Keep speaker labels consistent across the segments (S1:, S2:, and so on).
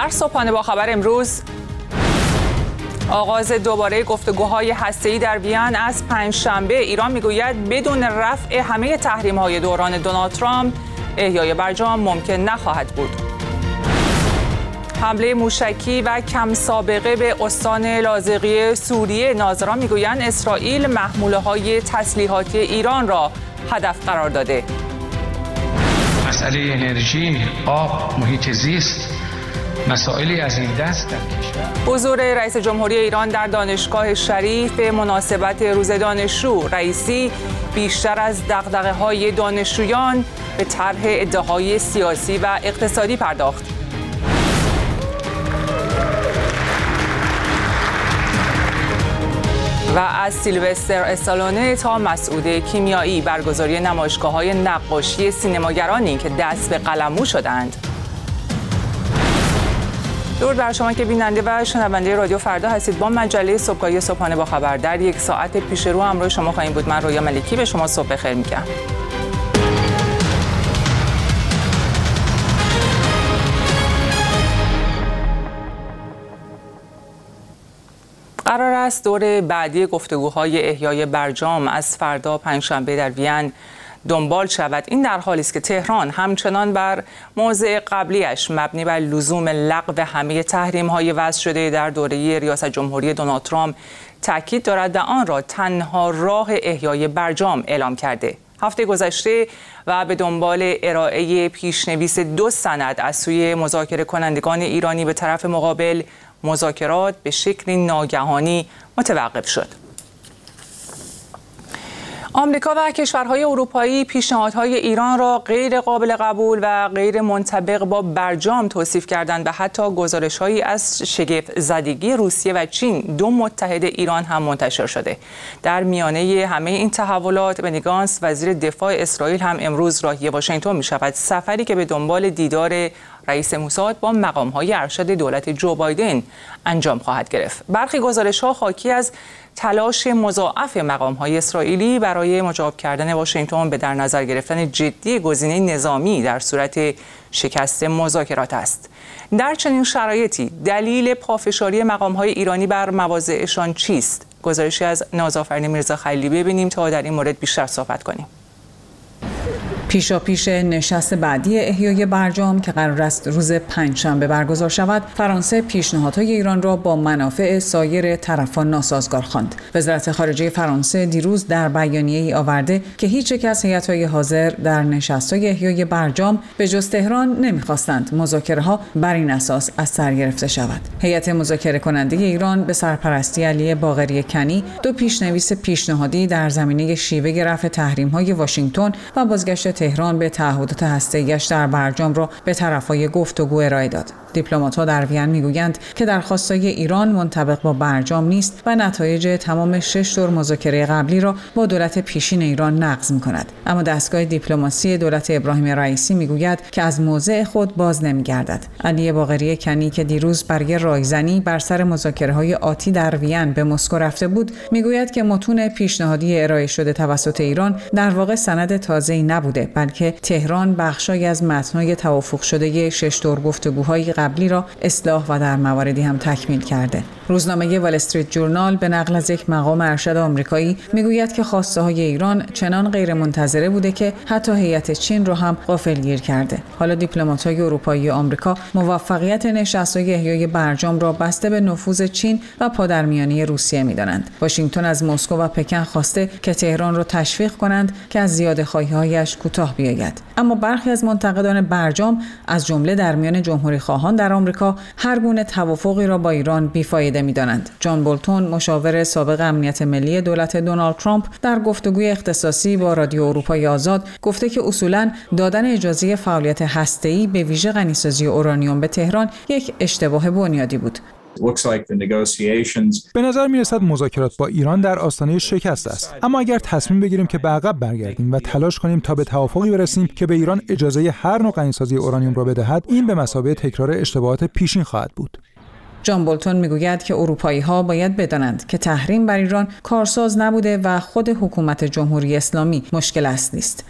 S1: در صبحانه با خبر امروز، آغاز دوباره گفتگوهای هسته‌ای در وین از پنجشنبه. ایران میگوید بدون رفع همه تحریم‌های دوران دونالد ترامپ احیای برجام ممکن نخواهد بود. حمله موشکی و کم سابقه به استان لاذقیه سوریه. ناظران میگویند اسرائیل محموله‌های تسلیحاتی ایران را هدف قرار داده.
S2: مسئله انرژی، آب، محیط زیست مسائلی از این دست در کشور.
S1: حضور رئیس جمهوری ایران در دانشگاه شریف به مناسبت روز دانشجو. رئیسی بیشتر از دغدغه‌های دانشجویان به طرح ادعاهای سیاسی و اقتصادی پرداخت. و از سیلوستر استالونه تا مسعود کیمیایی، برگزاری نمایشگاه‌های نقاشی سینماگرانی که دست به قلممو شدند. درود بر شما که بیننده و شنونده رادیو فردا هستید. با مجله صبحگاهی صبحانه با خبر در یک ساعت پیش رو همراه شما خواهیم بود. من رویا ملکی به شما صبح بخیر میگم. قرار است دور بعدی گفتگوهای احیای برجام از فردا پنجشنبه در وین دنبال شود. این در حالی است که تهران همچنان بر موضع قبلیش مبنی بر لزوم لغو همه تحریم‌های وضع شده در دوره ریاست جمهوری دونالد ترامپ تاکید دارد و آن را تنها راه احیای برجام اعلام کرده. هفته گذشته و به دنبال ارائه پیشنویس 2 سند از سوی مذاکره کنندگان ایرانی به طرف مقابل، مذاکرات به شکلی ناگهانی متوقف شد. آمریکا و کشورهای اروپایی پیشنهادهای ایران را غیر قابل قبول و غیر منطبق با برجام توصیف کردند و حتی گزارش‌هایی از شگفت زدگی روسیه و چین، 2 متحد ایران، هم منتشر شده. در میانه همه این تحولات، بنی گانتس وزیر دفاع اسرائیل هم امروز راهی واشنگتن می‌شود، سفری که به دنبال دیدار رئیس موساد با مقام‌های ارشد دولت جو بایدن انجام خواهد گرفت. برخی گزارش‌ها حاکی از تلاش مضاعف مقام‌های اسرائیلی برای مجاب کردن واشنگتن به در نظر گرفتن جدی گزینه نظامی در صورت شکست مذاکرات است. در چنین شرایطی دلیل پافشاری مقام‌های ایرانی بر مواضعشان چیست؟ گزارشی از نازآفرین میرزا خلیلی ببینیم تا در این مورد بیشتر صحبت کنیم.
S3: پیشاپیش نشست بعدی احیای برجام که قرار است روز پنجشنبه برگزار شود، فرانسه پیشنهادهای ایران را با منافع سایر طرفان ناسازگار خواند. وزارت خارجه فرانسه دیروز در بیانیه‌ای آورده که هیچ یک از هیئت‌های حاضر در نشست‌های احیای برجام به جز تهران نمی‌خواستند مذاکره‌ها بر این اساس از سر گرفته شود. هیئت مذاکره کننده ایران به سرپرستی علی باقری کنی 2 پیشنویس پیشنهادی در زمینه شیوه رفع تحریم‌های واشنگتن و بازگشت تهران به تعهدات هسته‌ایش در برجام را به طرف‌های گفتگو ارائه داد. دیپلمات‌ها در وین میگویند که درخواست‌های ایران منطبق با برجام نیست و نتایج تمام 6 دور مذاکره قبلی را با دولت پیشین ایران نقض می‌کند. اما دستگاه دیپلماسی دولت ابراهیم رئیسی میگوید که از موضع خود باز نمی‌گردد. علی باقری کنی که دیروز برای رایزنی بر سر مذاکره‌های آتی در وین به مسکو رفته بود، میگوید که متون پیشنهادی ارائه شده توسط ایران در واقع سند تازه‌ای نبوده، بلکه تهران بخشی از متن‌های توافق شده 6 دور گفتگوهای قبلی را اصلاح و در مواردی هم تکمیل کرده. روزنامه وال استریت جورنال به نقل از یک مقام ارشد آمریکایی میگوید که خواسته‌های ایران چنان غیر منتظره بوده که حتی هیئت چین را هم غافلگیر کرده. حالا دیپلمات‌های اروپایی و آمریکا موفقیت نشست‌های احیای برجام را بسته به نفوذ چین و پادرمیانی روسیه می‌دانند. واشنگتن از مسکو و پکن خواسته که تهران را تشویق کنند که از زیاده‌خواهی‌هایش کوتاه بیاید. اما برخی از منتقدان برجام از جمله در میان جمهوری‌خواهان در آمریکا هر گونه توافقی را با ایران بیفایده می‌دانند. جان بولتون، مشاور سابق امنیت ملی دولت دونالد ترامپ، در گفتگوی اختصاصی با رادیو اروپای آزاد گفته که اصولاً دادن اجازه فعالیت هسته‌ای به ویژه غنیسازی اورانیوم به تهران یک اشتباه بنیادی بود.
S4: به نظر می‌رسد مذاکرات با ایران در آستانه شکست است. اما اگر تصمیم بگیریم که به عقب برگردیم و تلاش کنیم تا به توافقی برسیم که به ایران اجازه هر نوع غنیسازی اورانیوم را بدهد، این به مثابه تکرار اشتباهات پیشین خواهد بود.
S3: جان بولتون میگوید که اروپایی‌ها باید بدانند که تحریم بر ایران کارساز نبوده و خود حکومت جمهوری اسلامی مشکل اصلی است.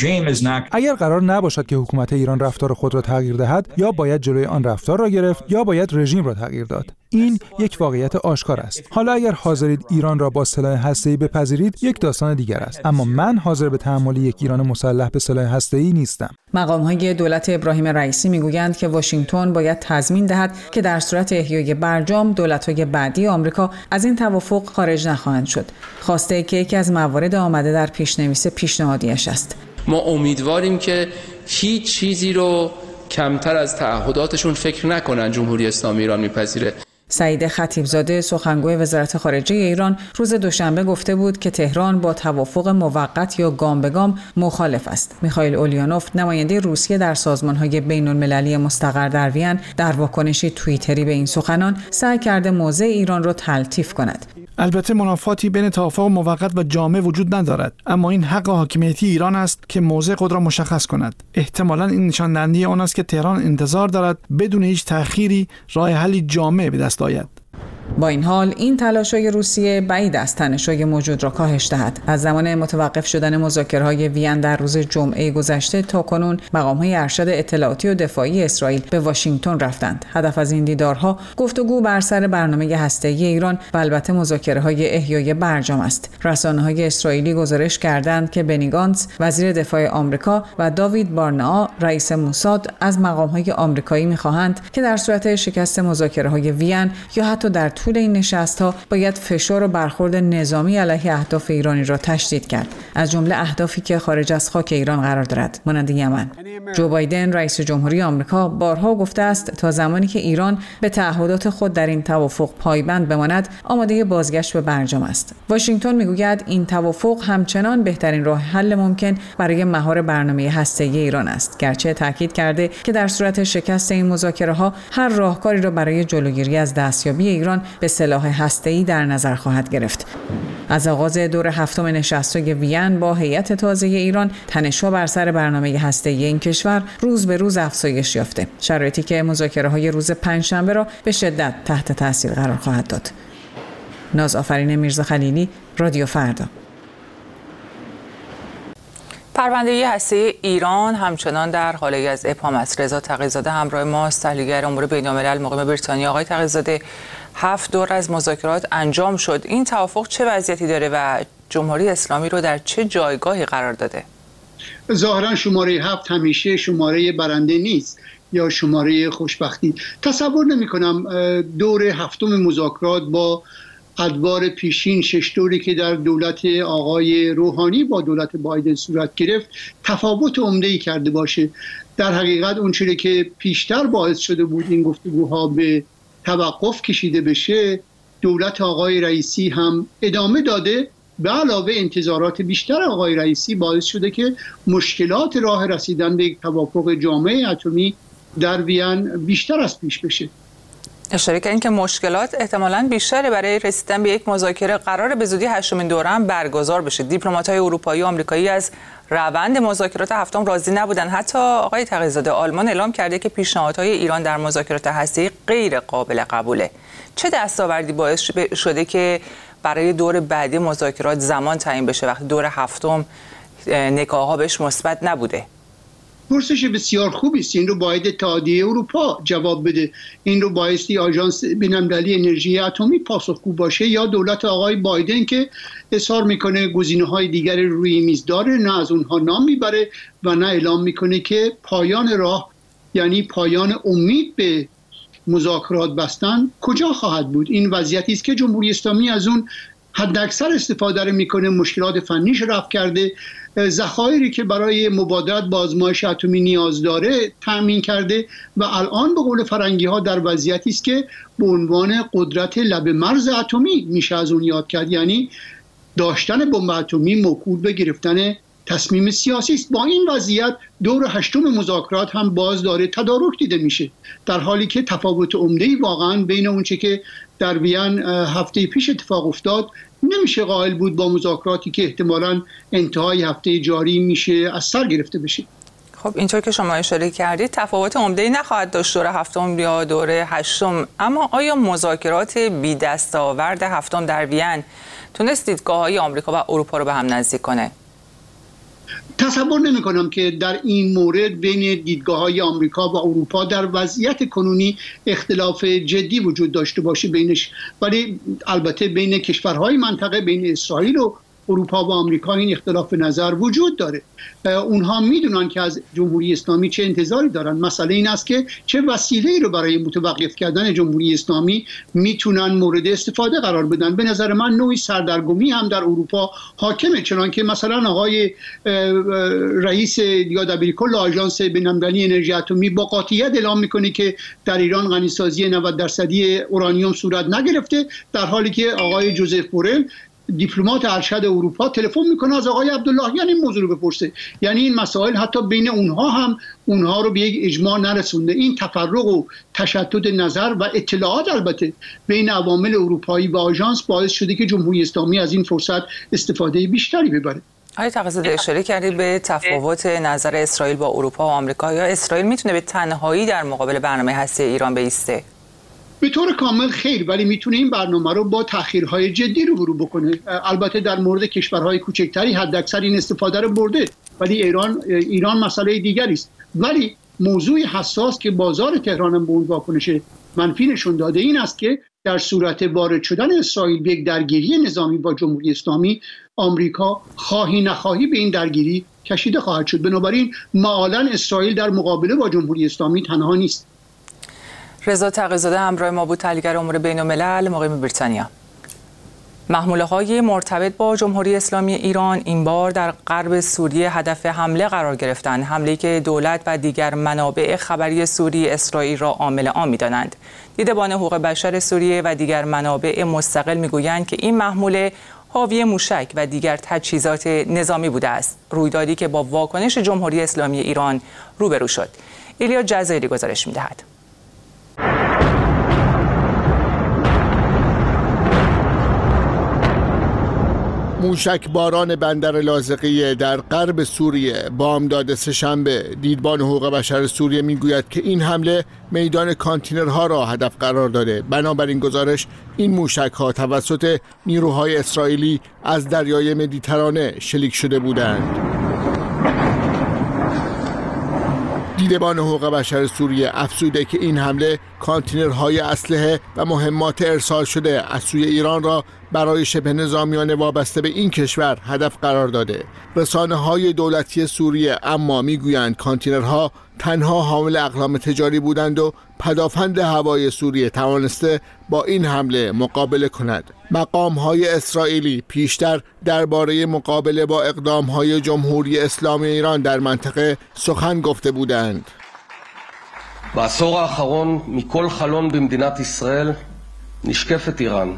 S4: اگر قرار نباشد که حکومت ایران رفتار خود را تغییر دهد، یا باید جلوی آن رفتار را گرفت یا باید رژیم را تغییر داد. این یک واقعیت آشکار است. حالا اگر حاضرید ایران را با سلاح هسته‌ای بپذیرید، یک داستان دیگر است. اما من حاضر به تحمل یک ایران مسلح به سلاح هسته‌ای نیستم.
S3: مقام‌های دولت ابراهیم رئیسی میگویند که واشنگتن باید تضمین دهد که در صورت احیای برجام دولت‌های بعدی آمریکا از این توافق خارج نخواهند شد. خواسته که یکی از موارد آمده در پیش‌نویس پیشنهادیش است.
S5: ما امیدواریم که هیچ چیزی رو کمتر از تعهداتشون فکر نکنن جمهوری اسلامی ایران میپذیره.
S3: سعید خطیبزاده سخنگوی وزارت خارجه ایران روز دوشنبه گفته بود که تهران با توافق موقت یا گام به گام مخالف است. میخائیل اولیانوف نماینده روسیه در سازمان‌های بین‌المللی مستقر در وین در واکنشی توییتری به این سخنان سعی کرده موضع ایران را تلطیف کند.
S6: البته منافاتی بین توافق موقت و جامع وجود ندارد، اما این حق حاکمیتی ایران است که موضع خود را مشخص کند. احتمالاً این نشان دهنده آن است که تهران انتظار دارد بدون هیچ تأخیری راه حلی جامع به دست آید.
S3: با این حال این تلاش‌های روسیه بعید است تنش‌های موجود را کاهش دهد. از زمان متوقف شدن مذاکره‌های وین در روز جمعه گذشته تا کنون مقام‌های ارشد اطلاعاتی و دفاعی اسرائیل به واشنگتن رفتند. هدف از این دیدارها گفتگو بر سر برنامه هسته‌ای ایران و البته مذاکره‌های احیای برجام است. رسانه‌های اسرائیلی گزارش کردند که بنی گانتز وزیر دفاع آمریکا و داوید بارنئا رئیس موساد از مقام‌های آمریکایی می‌خواهند که در صورت شکست مذاکره‌های وین یا حتی در طول این نشست‌ها باید فشار و برخورد نظامی علیه اهداف ایرانی را تشدید کرد، از جمله اهدافی که خارج از خاک ایران قرار دارد، مانند یمن. جو بایدن رئیس جمهوری آمریکا بارها گفته است تا زمانی که ایران به تعهدات خود در این توافق پایبند بماند، آماده بازگشت به برجام است. واشنگتن میگوید این توافق همچنان بهترین راه حل ممکن برای مهار برنامه هسته‌ای ایران است، گرچه تاکید کرده که در صورت شکست این مذاکره‌ها هر راهکاری را برای جلوگیری از دستیابی ایران به سلاح هسته‌ای در نظر خواهد گرفت. از آغاز دور هفتم نشست‌های وین با هیئت تازه ایران، تنش‌ها بر سر برنامه هسته‌ای این کشور روز به روز افزایش یافته، شرایطی که مذاکره‌های روز پنجشنبه را به شدت تحت تاثیر قرار خواهد داد. نازآفرین میرزا خلیلی، رادیو فردا.
S1: پرونده هسته‌ای ایران همچنان در حالی از ابهام است. رضا تقی‌زاده همراه ماست، تحلیلگر امور بین‌الملل مقیم بریتانیا. آقای تقی‌زاده، 7 دور از مذاکرات انجام شد. این توافق چه وضعیتی داره و جمهوری اسلامی رو در چه جایگاهی قرار داده؟
S7: ظاهرا شماره 7 همیشه شماره برنده نیست یا شماره خوشبختی. تصور نمی‌کنم دور هفتم مذاکرات با ادوار پیشین 6 دوری که در دولت آقای روحانی با دولت بایدن صورت گرفت تفاوت عمده‌ای کرده باشه. در حقیقت اون چیزی که پیشتر باعث شده بود این گفتگوها به توقف کشیده بشه، دولت آقای رئیسی هم ادامه داده. به علاوه انتظارات بیشتر آقای رئیسی باعث شده که مشکلات راه رسیدن به یک توافق جامع اتمی در وین بیشتر از پیش بشه.
S1: اشاره کردین که مشکلات احتمالاً بیشتره برای رسیدن به یک مذاکره. قرار به زودی 8مین دوره هم برگزار بشه. دیپلمات‌های اروپایی و آمریکایی از روند مذاکرات هفتم راضی نبودن. حتی آقای تقی‌زاده، آلمان اعلام کرده که پیشنهادهای ایران در مذاکرات هسته‌ای غیر قابل قبوله. چه دستاوردی باعث شده که برای دور بعدی مذاکرات زمان تعیین بشه وقتی دور هفتم نگاه‌ها بهش مثبت نبوده؟
S7: پرسش بسیار خوبی است. این رو باید اتحادیه اروپا جواب بده. این رو بایستی آژانس بین‌المللی انرژی اتمی پاسخگو باشه یا دولت آقای بایدن که اصرار میکنه گزینه‌های دیگر روی میز داره، نه از اونها نام میبره و نه اعلام میکنه که پایان راه، یعنی پایان امید به مذاکرات بستن کجا خواهد بود. این وضعیتی است که جمهوری اسلامی از اون حداکثر استفاده رو میکنه، مشکلات فنیش رفع کرده، ذخایری که برای مبادرت با آزمایش اتمی نیاز داره تامین کرده و الان به قول فرنگی ها در وضعیتی است که به عنوان قدرت لب مرز اتمی میشه از اون یاد کرد، یعنی داشتن بمب اتمی موکول به گرفتن تصمیم سیاسی است. با این وضعیت دور هشتم مذاکرات هم باز داره تدارک دیده میشه، در حالی که تفاوت عمده‌ای واقعا بین اونچه که در وین هفته پیش اتفاق افتاد نمیشه قائل بود با مذاکراتی که احتمالاً انتهای هفته جاری میشه از سر گرفته بشه.
S1: خب اینطور که شما اشاره کردید تفاوت عمده‌ای نخواهد داشت دوره هفتم یا دوره هشتم، اما آیا مذاکرات بی دستاورد هفتم در وین تونست دیدگاه‌های آمریکا و اروپا رو به هم نزدیک کنه؟
S7: تصور نمی کنم که در این مورد بین دیدگاه‌های آمریکا و اروپا در وضعیت کنونی اختلاف جدی وجود داشته باشه بینش، ولی البته بین کشورهای منطقه، بین اسرائیل و اروپا و آمریکا این اختلاف نظر وجود داره. اونها میدونن که از جمهوری اسلامی چه انتظاری دارن. مسئله این است که چه وسیله‌ای رو برای متوقف کردن جمهوری اسلامی میتونن مورد استفاده قرار بدن. به نظر من نوعی سردرگمی هم در اروپا حاکمه، چنانکه مثلا آقای رئیس یا دبیرکل آژانس بین‌المللی انرژی اتمی با قاطعیت اعلام میکنه که در ایران غنیسازی 90% اورانیوم صورت نگرفته، در حالی که آقای جوزف بورل دیپلمات ارشد اروپا تلفن میکنه از آقای عبداللهیان این موضوع رو بپرسه. یعنی این مسائل حتی بین اونها رو به یک اجماع نرسونده. این تفرق و تشتت نظر و اطلاعات البته بین عوامل اروپایی و آژانس باعث شده که جمهوری اسلامی از این فرصت استفاده بیشتری ببره.
S1: آقای تقی‌زاده اشاره کردید به تفاوت نظر اسرائیل با اروپا و آمریکا. یا اسرائیل میتونه به تنهایی در مقابل برنامه هسته ایران بایسته؟
S7: به طور کامل خیر، ولی میتونه این برنامه رو با تأخیرهای جدی روبرو بکنه. البته در مورد کشورهای کوچکتری حداکثر این استفاده رو برده، ولی ایران مسئله دیگری است. ولی موضوع حساس که بازار تهران هم به اون واکنش منفی نشون داده این است که در صورت وارد شدن اسرائیل به یک درگیری نظامی با جمهوری اسلامی، آمریکا خواهی نخواهی به این درگیری کشیده خواهد شد. بنابراین معالاً اسرائیل در مقابله با جمهوری اسلامی تنها نیست.
S1: رضا تقی‌زاده همراه ما بود، تحلیلگر امور بین‌الملل مقیم بریتانیا. محموله‌های مرتبط با جمهوری اسلامی ایران این بار در غرب سوریه هدف حمله قرار گرفتند، حمله‌ای که دولت و دیگر منابع خبری سوری اسرائیل را عامل آن می‌دانند. دیدبان حقوق بشر سوریه و دیگر منابع مستقل می‌گویند که این محموله حاوی موشک و دیگر تجهیزات نظامی بوده است، رویدادی که با واکنش جمهوری اسلامی ایران روبرو شد. ایلیا جزایری گزارش می‌دهد.
S8: موشک باران بندر لاذقیه در غرب سوریه بامداد سه‌شنبه. دیدبان حقوق بشر سوریه میگوید که این حمله میدان کانتینرها را هدف قرار داده. بنابراین گزارش این موشک‌ها توسط نیروهای اسرائیلی از دریای مدیترانه شلیک شده بودند. دیدبان حقوق بشر سوریه افزوده که این حمله کانتینرهای اسلحه و مهمات ارسال شده از سوی ایران را برای شبه نظامیان وابسته به این کشور هدف قرار داده. رسانه‌های دولتی سوریه اما میگویند کانتینرها تنها حامل اقلام تجاری بودند و پدافند هوایی سوریه توانسته با این حمله مقابله کند. مقام‌های اسرائیلی پیشتر درباره مقابله با اقدام‌های جمهوری اسلامی ایران در منطقه سخن گفته بودند.
S9: בעשור האחרון מכל חלון במדינת ישראל נשקפת איראן.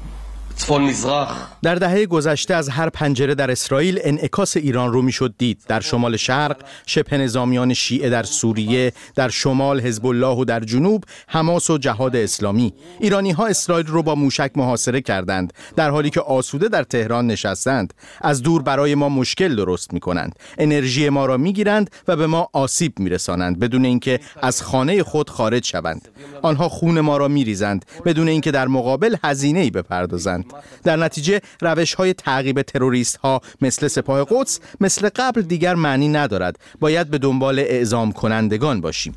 S10: در دهه گذشته از هر پنجره در اسرائیل انعکاس ایران رو میشد دید. در شمال شرق شبه نظامیان شیعه، در سوریه، در شمال حزب الله و در جنوب حماس و جهاد اسلامی. ایرانی ها اسرائیل رو با موشک محاصره کردند، در حالی که آسوده در تهران نشستند. از دور برای ما مشکل درست میکنند، انرژی ما را میگیرند و به ما آسیب میرسانند بدون اینکه از خانه خود خارج شوند. آنها خون ما را میریزند بدون اینکه در مقابل هزینه‌ای بپردازند. در نتیجه روش‌های تعقیب تروریست‌ها مثل سپاه قدس مثل قبل دیگر معنی ندارد. باید به دنبال اعزام کنندگان باشیم.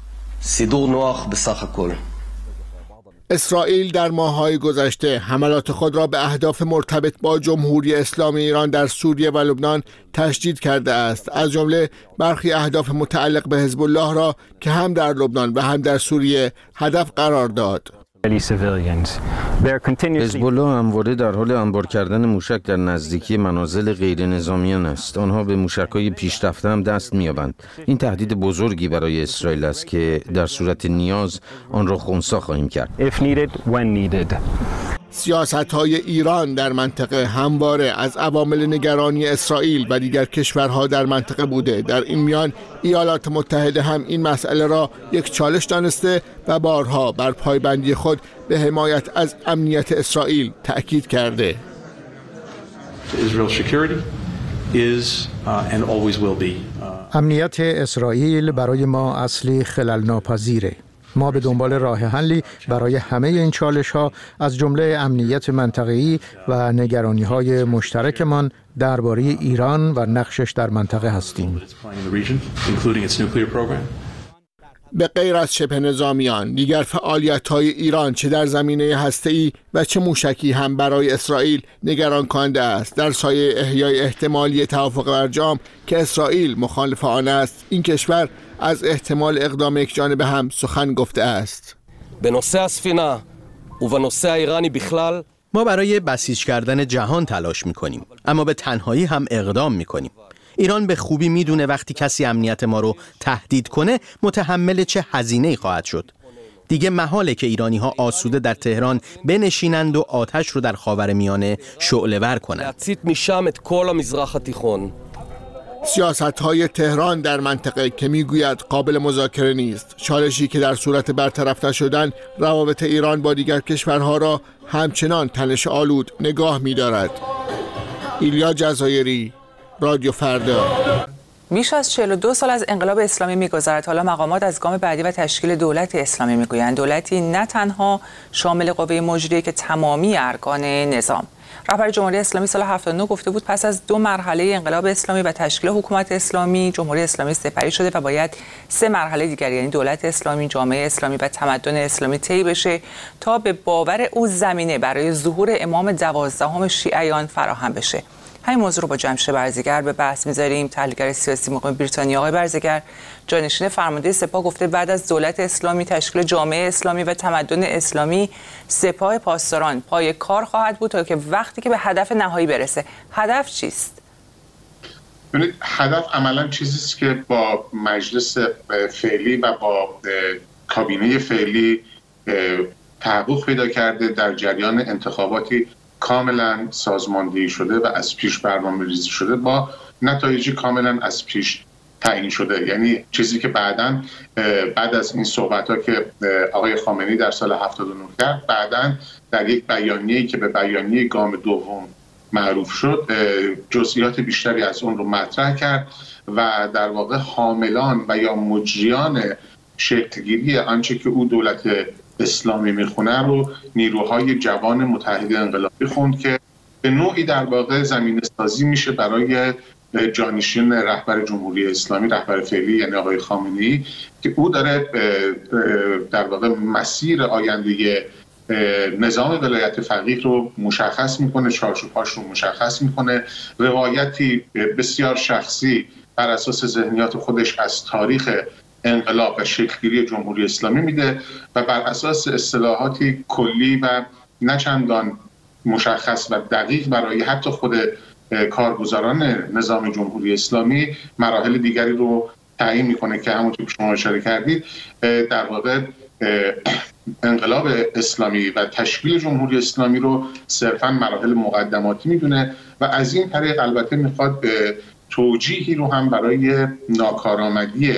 S8: اسرائیل در ماه‌های گذشته حملات خود را به اهداف مرتبط با جمهوری اسلامی ایران در سوریه و لبنان تشدید کرده است. از جمله برخی اهداف متعلق به حزب الله را که هم در لبنان و هم در سوریه هدف قرار داد.
S11: حزب الله همواره در حال انبار کردن موشک در نزدیکی منازل غیر نظامیان است. آنها به موشک‌های پیشرفته هم دست می‌یابند. این تهدید بزرگی برای اسرائیل است که در صورت نیاز آن را خنثی خواهیم کرد.
S8: سیاست‌های ایران در منطقه همواره از عوامل نگرانی اسرائیل و دیگر کشورها در منطقه بوده. در این میان ایالات متحده هم این مسئله را یک چالش دانسته و بارها بر پایبندی خود به حمایت از امنیت اسرائیل تأکید کرده.
S12: Israel's security is and always will be امنیت اسرائیل برای ما اصلی خلل ناپذیره. ما به دنبال راه حلی برای همه این چالش‌ها از جمله امنیت منطقه‌ای و نگرانی‌های مشترکمان درباره ایران و نقشش در منطقه هستیم.
S8: به غیر از شبه نظامیان، دیگر فعالیت‌های ایران چه در زمینه هسته‌ای و چه موشکی هم برای اسرائیل نگران کننده است. در سایه احیای احتمالی توافق برجام که اسرائیل مخالف آن است، این کشور از احتمال اقدام یکجانبه هم سخن گفته است.
S9: بنושא הספינה ובנושא האיראני בכלל
S10: ما برای بسیج کردن جهان تلاش می‌کنیم، اما به تنهایی هم اقدام می‌کنیم. ایران به خوبی میدونه وقتی کسی امنیت ما رو تهدید کنه متحمل چه هزینه‌ای خواهد شد. دیگه محاله که ایرانی‌ها آسوده در تهران بنشینند و آتش رو در خاورمیانه شعله‌ور کنند.
S8: سیاست‌های تهران در منطقه که میگوید قابل مذاکره نیست، چالشی که در صورت برطرف نشدن روابط ایران با دیگر کشورها را همچنان تنش آلود نگاه می‌دارد. ایلیا جزایری، رادیو فردا.
S1: بیش از 42 سال از انقلاب اسلامی می‌گذرد. حالا مقامات از گام بعدی و تشکیل دولت اسلامی می‌گویند. دولتی نه تنها شامل قوه مجریه که تمامی ارکان نظام. رهبر جمهوری اسلامی سال 79 گفته بود پس از 2 مرحله انقلاب اسلامی و تشکیل حکومت اسلامی، جمهوری اسلامی سپری شده و باید 3 مرحله دیگر یعنی دولت اسلامی، جامعه اسلامی و تمدن اسلامی طی بشه تا به باور او زمینه برای ظهور امام 12 شیعیان فراهم بشه. همین موضوع رو با جمشید برزگر به بحث می‌ذاریم. تحلیلگر سیاسی مقیم بریتانیا آقای برزگر، جانشین فرمانده سپاه، گفته بعد از دولت اسلامی تشکیل جامعه اسلامی و تمدن اسلامی، سپاه پاسداران پای کار خواهد بود تا که وقتی که به هدف نهایی برسه. هدف چیست؟
S13: ببینید، هدف عملاً چیزی است که با مجلس فعلی و با کابینه فعلی تحقق پیدا کرده در جریان انتخاباتی کاملا سازماندهی شده و از پیش برنامه‌ریزی شده با نتایجی کاملا از پیش تعیین شده. یعنی چیزی که بعد از این صحبت‌ها که آقای خامنه‌ای در سال 79 کرد، بعداً در یک بیانیه‌ای که به بیانیه گام دوم معروف شد جزئیات بیشتری از اون رو مطرح کرد و در واقع حاملان و یا مجریان شکل‌گیری آنچه که او دولت اسلامی میخونه رو نیروهای جوان متحد انقلابی خوند که به نوعی در واقع زمینه سازی میشه برای جانشین رهبر جمهوری اسلامی، رهبر فعلی یعنی آقای خامنه‌ای، که او داره در واقع مسیر آینده نظام ولایت فقیه رو مشخص میکنه، چارچوب‌هاش رو مشخص میکنه، روایتی بسیار شخصی بر اساس ذهنیات خودش از تاریخ انقلاب و شکلگیری جمهوری اسلامی میده و بر اساس اصطلاحاتی کلی و نه چندان مشخص و دقیق برای حتی خود کارگزاران نظام جمهوری اسلامی مراحل دیگری رو تعیین میکنه که همونطور که شما اشاره کردید در واقع انقلاب اسلامی و تشکیل جمهوری اسلامی رو صرفاً مراحل مقدماتی میدونه و از این طریق البته میخواد توجیهی رو هم برای ناکارآمدی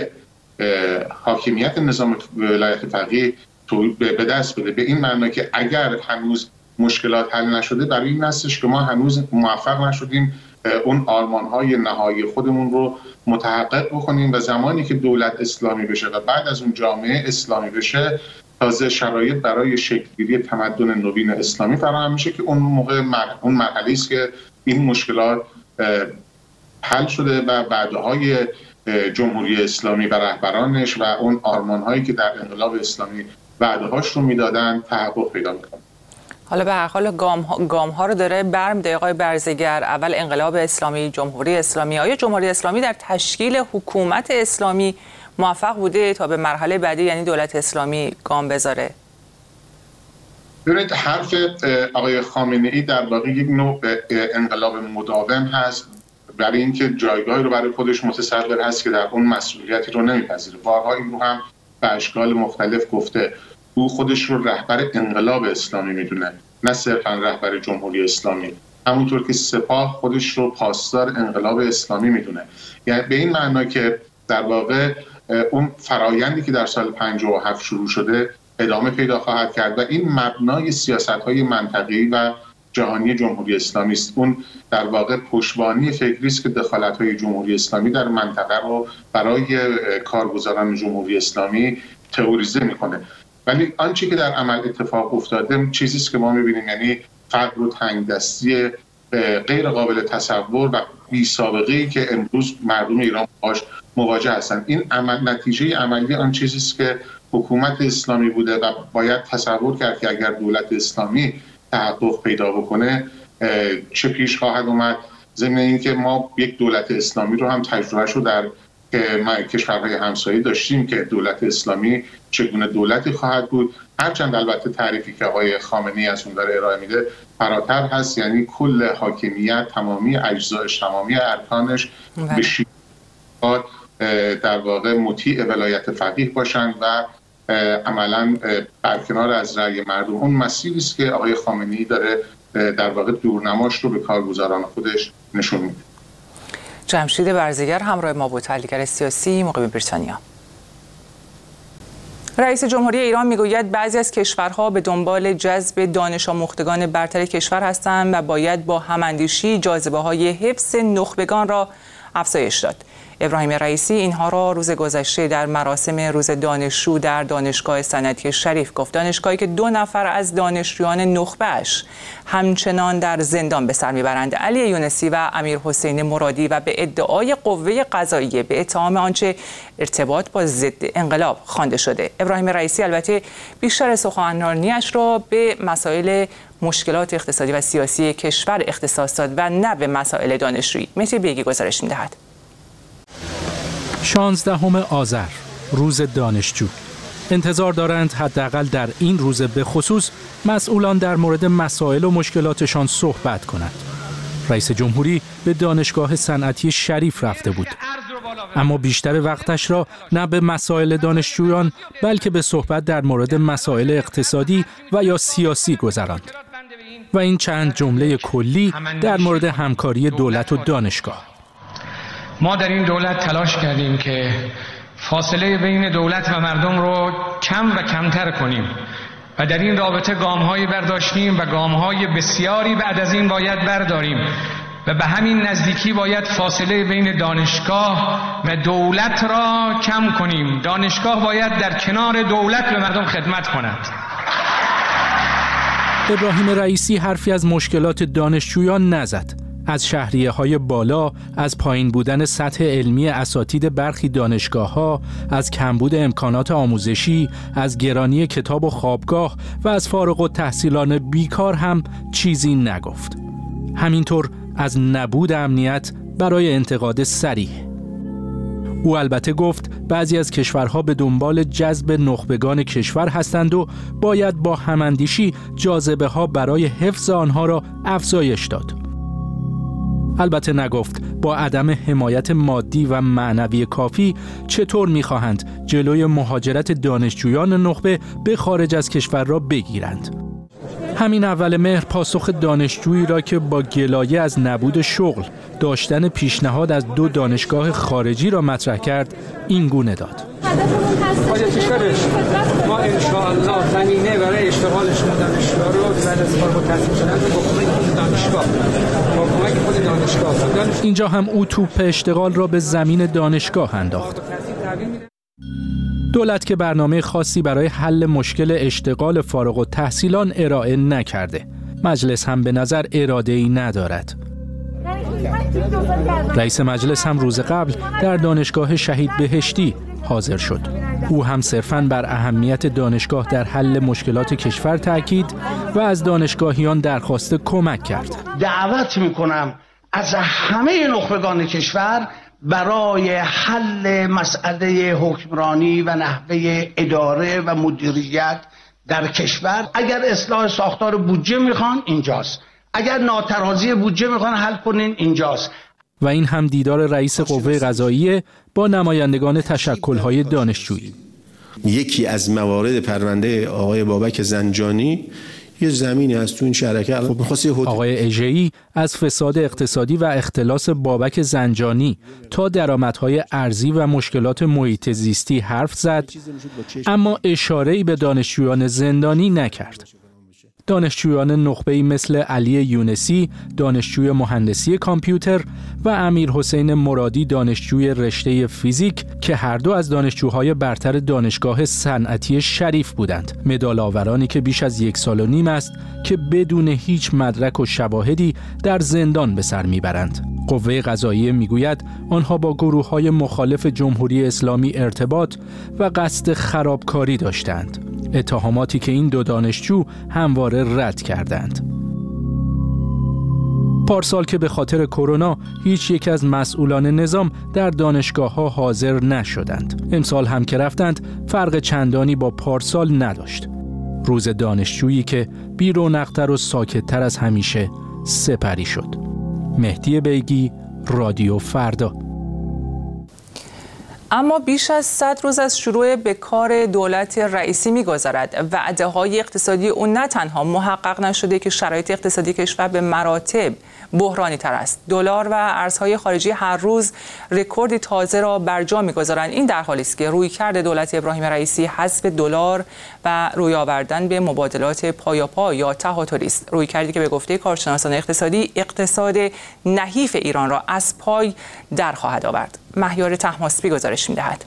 S13: حاکمیت نظام ولایت فقیه به دست بده، به این معنی که اگر هنوز مشکلات حل نشده برای این هستش که ما هنوز موفق نشدیم اون آرمان‌های نهایی خودمون رو متحقق بکنیم و زمانی که دولت اسلامی بشه و بعد از اون جامعه اسلامی بشه تازه شرایط برای شکل‌گیری تمدن نوین اسلامی فراهم میشه که اون موقع اون مرحله است که این مشکلات حل شده و بعدهای جمهوری اسلامی و رهبرانش و اون آرمان‌هایی که در انقلاب اسلامی وعده‌هاش رو میدادن تحقق پیدا می‌کنه.
S1: حالا به هر حال گام‌ها رو داره برمی‌داره آقای برزگر. اول انقلاب اسلامی، جمهوری اسلامی. آیا جمهوری اسلامی در تشکیل حکومت اسلامی موفق بوده تا به مرحله بعدی یعنی دولت اسلامی گام بذاره؟
S13: ببینید، حرف آقای خامنه‌ای در واقع یک نوع انقلاب مداوم هست برای اینکه جایگاهی رو برای خودش متصور هست که در اون مسئولیتی رو نمیپذیره. بارها این رو هم به اشکال مختلف گفته. او خودش رو رهبر انقلاب اسلامی میدونه، نه صرفاً رهبر جمهوری اسلامی. همونطور که سپاه خودش رو پاسدار انقلاب اسلامی میدونه. یعنی به این معنا که در واقع اون فرایندی که در سال 57 شروع شده ادامه پیدا خواهد کرد و این مبنای سیاست‌های منطقه‌ای و جهانی جمهوری اسلامی است. اون در واقع پشتوانه فکری است که دخالت‌های جمهوری اسلامی در منطقه رو برای کارگزاران جمهوری اسلامی تئوریزه میکنه. ولی آنچه که در عمل اتفاق افتاده چیزی است که ما می‌بینیم، یعنی فقر و تنگدستی غیر قابل تصور و بی سابقه‌ای که امروز مردم ایران باهاش مواجه هستند. این نتیجه عملی آن چیزی است که حکومت اسلامی بوده و باید تصور کرد که اگر دولت اسلامی تحقق پیدا بکنه چه پیش خواهد اومد. ضمن اینکه ما یک دولت اسلامی رو هم تجربهش رو در کشورهای همسایه داشتیم که دولت اسلامی چگونه دولتی خواهد بود، هرچند البته تعریفی که آقای خامنه‌ای از اون داره ارائه میده فراتر هست، یعنی کل حاکمیت، تمامی اجزایش، تمامی ارکانش به شیوه در واقع مطیع ولایت فقیه باشند و عملاً برکنار از رأی مردم. اون مسیری است که آقای خامنه‌ای داره در واقع دورنماش رو به کارگزاران خودش نشون میده.
S1: جمشید برزگر همراه ما بود، تحلیلگر سیاسی مقیم بریتانیا. رئیس جمهوری ایران میگوید بعضی از کشورها به دنبال جذب دانش آموختگان برتر کشور هستند و باید با هماندیشی جاذبه‌های حفظ نخبگان را افزایش داد. ابراهیم رئیسی اینها را روز گذشته در مراسم روز دانشجو در دانشگاه صنعتی شریف گفت. دانشگاهی که 2 نفر از دانشجویان نخبه‌اش همچنان در زندان به سر میبرند، علی یونسی و امیر حسین مرادی، و به ادعای قوه قضاییه به اتهام آنچه ارتباط با ضد انقلاب خوانده شده. ابراهیم رئیسی البته بیشتر سخنرانیش را به مسائل مشکلات اقتصادی و سیاسی کشور اختصاص داد و نه به مسائل دانشجویی. مهدی بیگی گزارش می‌دهد.
S14: 16 آذر، روز دانشجو. انتظار دارند حداقل در این روز به خصوص مسئولان در مورد مسائل و مشکلاتشان صحبت کنند. رئیس جمهوری به دانشگاه صنعتی شریف رفته بود، اما بیشتر وقتش را نه به مسائل دانشجویان بلکه به صحبت در مورد مسائل اقتصادی و یا سیاسی گذراند و این چند جمله کلی در مورد همکاری دولت و دانشگاه.
S2: ما در این دولت تلاش کردیم که فاصله بین دولت و مردم رو کم و کمتر کنیم و در این رابطه گام‌هایی برداشتیم و گام‌های بسیاری بعد از این باید برداریم و به همین نزدیکی باید فاصله بین دانشگاه و دولت را کم کنیم. دانشگاه باید در کنار دولت به مردم خدمت کند.
S14: ابراهیم رئیسی حرفی از مشکلات دانشجویان نزد. از شهریه‌های بالا، از پایین بودن سطح علمی اساتید برخی دانشگاه‌ها، از کمبود امکانات آموزشی، از گرانی کتاب و خوابگاه و از فارغ التحصیلان بیکار هم چیزی نگفت. همینطور از نبود امنیت برای انتقاد صریح. او البته گفت بعضی از کشورها به دنبال جذب نخبگان کشور هستند و باید با هماندیشی جاذبه‌ها برای حفظ آنها را افزایش داد. البته نگفت با عدم حمایت مادی و معنوی کافی چطور می‌خواهند جلوی مهاجرت دانشجویان نخبه به خارج از کشور را بگیرند. همین اول مهر پاسخ دانشجویی را که با گلایه از نبود شغل داشتن پیشنهاد از 2 دانشگاه خارجی را مطرح کرد این گونه داد:
S15: ما انشاءالله زمینه برای اشتغالشون دانشگاه رو بعد از فارغ التحصیل شدن با کمک خود دانشگاه
S14: اینجا هم او توپ اشتغال را به زمین دانشگاه انداخت. دولت که برنامه خاصی برای حل مشکل اشتغال فارغ التحصیلان ارائه نکرده، مجلس هم به نظر اراده‌ای ندارد. رئیس مجلس هم روز قبل در دانشگاه شهید بهشتی حاضر شد. او هم صرفاً بر اهمیت دانشگاه در حل مشکلات کشور تاکید و از دانشگاهیان درخواست کمک کرد.
S16: دعوت میکنم از همه نخبگان کشور برای حل مسئله حکمرانی و نحوه اداره و مدیریت در کشور، اگر اصلاح ساختار بودجه میخوان اینجاست، اگر ناترازی بودجه میخوان حل کنین اینجاست.
S14: و این هم دیدار رئیس قوه قضاییه با نمایندگان تشکل‌های دانشجویی.
S17: یکی از موارد پرونده آقای بابک زنجانی یه زمینی از تو این شرکت
S14: آقای اژه‌ای از فساد اقتصادی و اختلاس بابک زنجانی تا درآمدهای ارضی و مشکلات محیط زیستی حرف زد، اما اشاره‌ای به دانشجویان زندانی نکرد. دانشجویان نخبه‌ای مثل علی یونسی، دانشجوی مهندسی کامپیوتر و امیر حسین مرادی، دانشجوی رشته فیزیک که هر دو از دانشجوهای برتر دانشگاه صنعتی شریف بودند. مدال آورانی که بیش از 1.5 سال است که بدون هیچ مدرک و شواهدی در زندان به سر میبرند. قوه قضاییه میگوید آنها با گروه‌های مخالف جمهوری اسلامی ارتباط و قصد خرابکاری داشتند. اتهاماتی که این دو دانشجو همواره رد کردند. پارسال که به خاطر کرونا هیچ یک از مسئولان نظام در دانشگاه‌ها حاضر نشدند. امسال هم که رفتند فرق چندانی با پارسال نداشت. روز دانشجویی که بی رونق‌تر و ساکت‌تر از همیشه سپری شد. مهدی بیگی، رادیو فردا.
S1: اما بیش از 100 روز از شروع به کار دولت رئیسی می‌گذرد. وعده‌های اقتصادی او نه تنها محقق نشده که شرایط اقتصادی کشور به مراتب بحرانی تر است. دلار و ارزهای خارجی هر روز رکوردی تازه را بر جا می‌گذارند. این در حالی است که رویکرد دولت ابراهیم رئیسی حذف دلار و روی آوردن به مبادلات پایاپای یا تهاتری است. رویکردی که به گفته کارشناسان اقتصادی اقتصاد نحیف ایران را از پای در خواهد آورد. مهیار طهماسبی گزارش می‌دهد.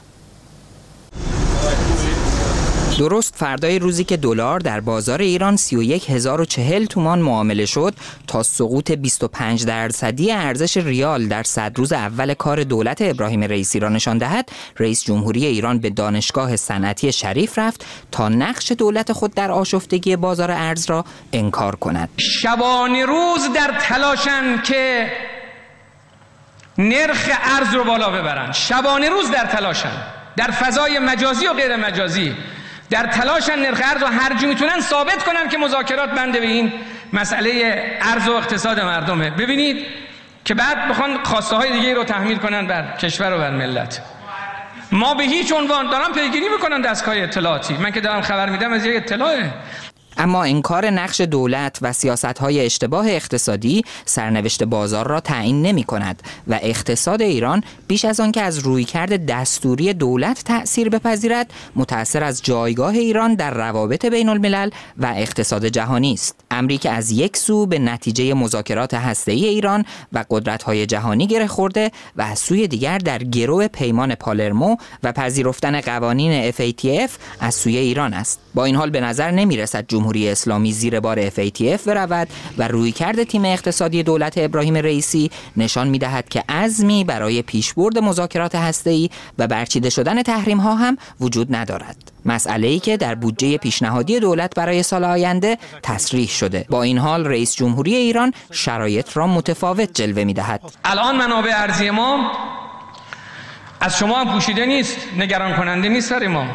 S18: درست فردای روزی که دلار در بازار ایران 31040 تومان معامله شد تا سقوط 25% ارزش ریال در 100 روز اول کار دولت ابراهیم رئیسی را نشان دهد، رئیس جمهوری ایران به دانشگاه صنعتی شریف رفت تا نقش دولت خود در آشفتگی بازار ارز را انکار کند.
S2: شبانه روز در تلاشن که نرخ ارز رو بالا ببرن، شبانه روز در تلاشن، در فضای مجازی و غیر مجازی در تلاشن نرخ ارز رو هر جور میتونن ثابت کنن که مذاکرات بنده به این مسئله ارز و اقتصاد مردمه. ببینید که بعد بخوان خواسته های دیگه رو تحمیل کنن بر کشور و بر ملت. ما به هیچ عنوان دارم پیگیری میکنن دستگاه اطلاعاتی، من که دارم خبر میدم از یک اطلاعه.
S18: اما انکار نقش دولت و سیاست‌های اشتباه اقتصادی سرنوشت بازار را تعیین نمی‌کند و اقتصاد ایران بیش از آن که از رویکرد دستوری دولت تأثیر بپذیرد، متأثر از جایگاه ایران در روابط بین الملل و اقتصاد جهانی است. امری که از یک سو به نتیجه مذاکرات هسته‌ای ایران و قدرت‌های جهانی گره خورده و از سوی دیگر در گرو پیمان پالرمو و پذیرفتن قوانین FATF از سوی ایران است. با این حال به نظر نمی‌رسد جمهوری اسلامی زیر بار FATF برود و رویکرد تیم اقتصادی دولت ابراهیم رئیسی نشان می‌دهد که عزمی برای پیشبرد مذاکرات هسته‌ای و برچیده شدن تحریم‌ها هم وجود ندارد. مسئله‌ای که در بودجه پیشنهادی دولت برای سال آینده تصریح شده. با این حال رئیس جمهوری ایران شرایط را متفاوت جلوه می‌دهد.
S2: الان منابع ارزی ما از شما هم پوشیده نیست، نگران کننده نیست برای ما.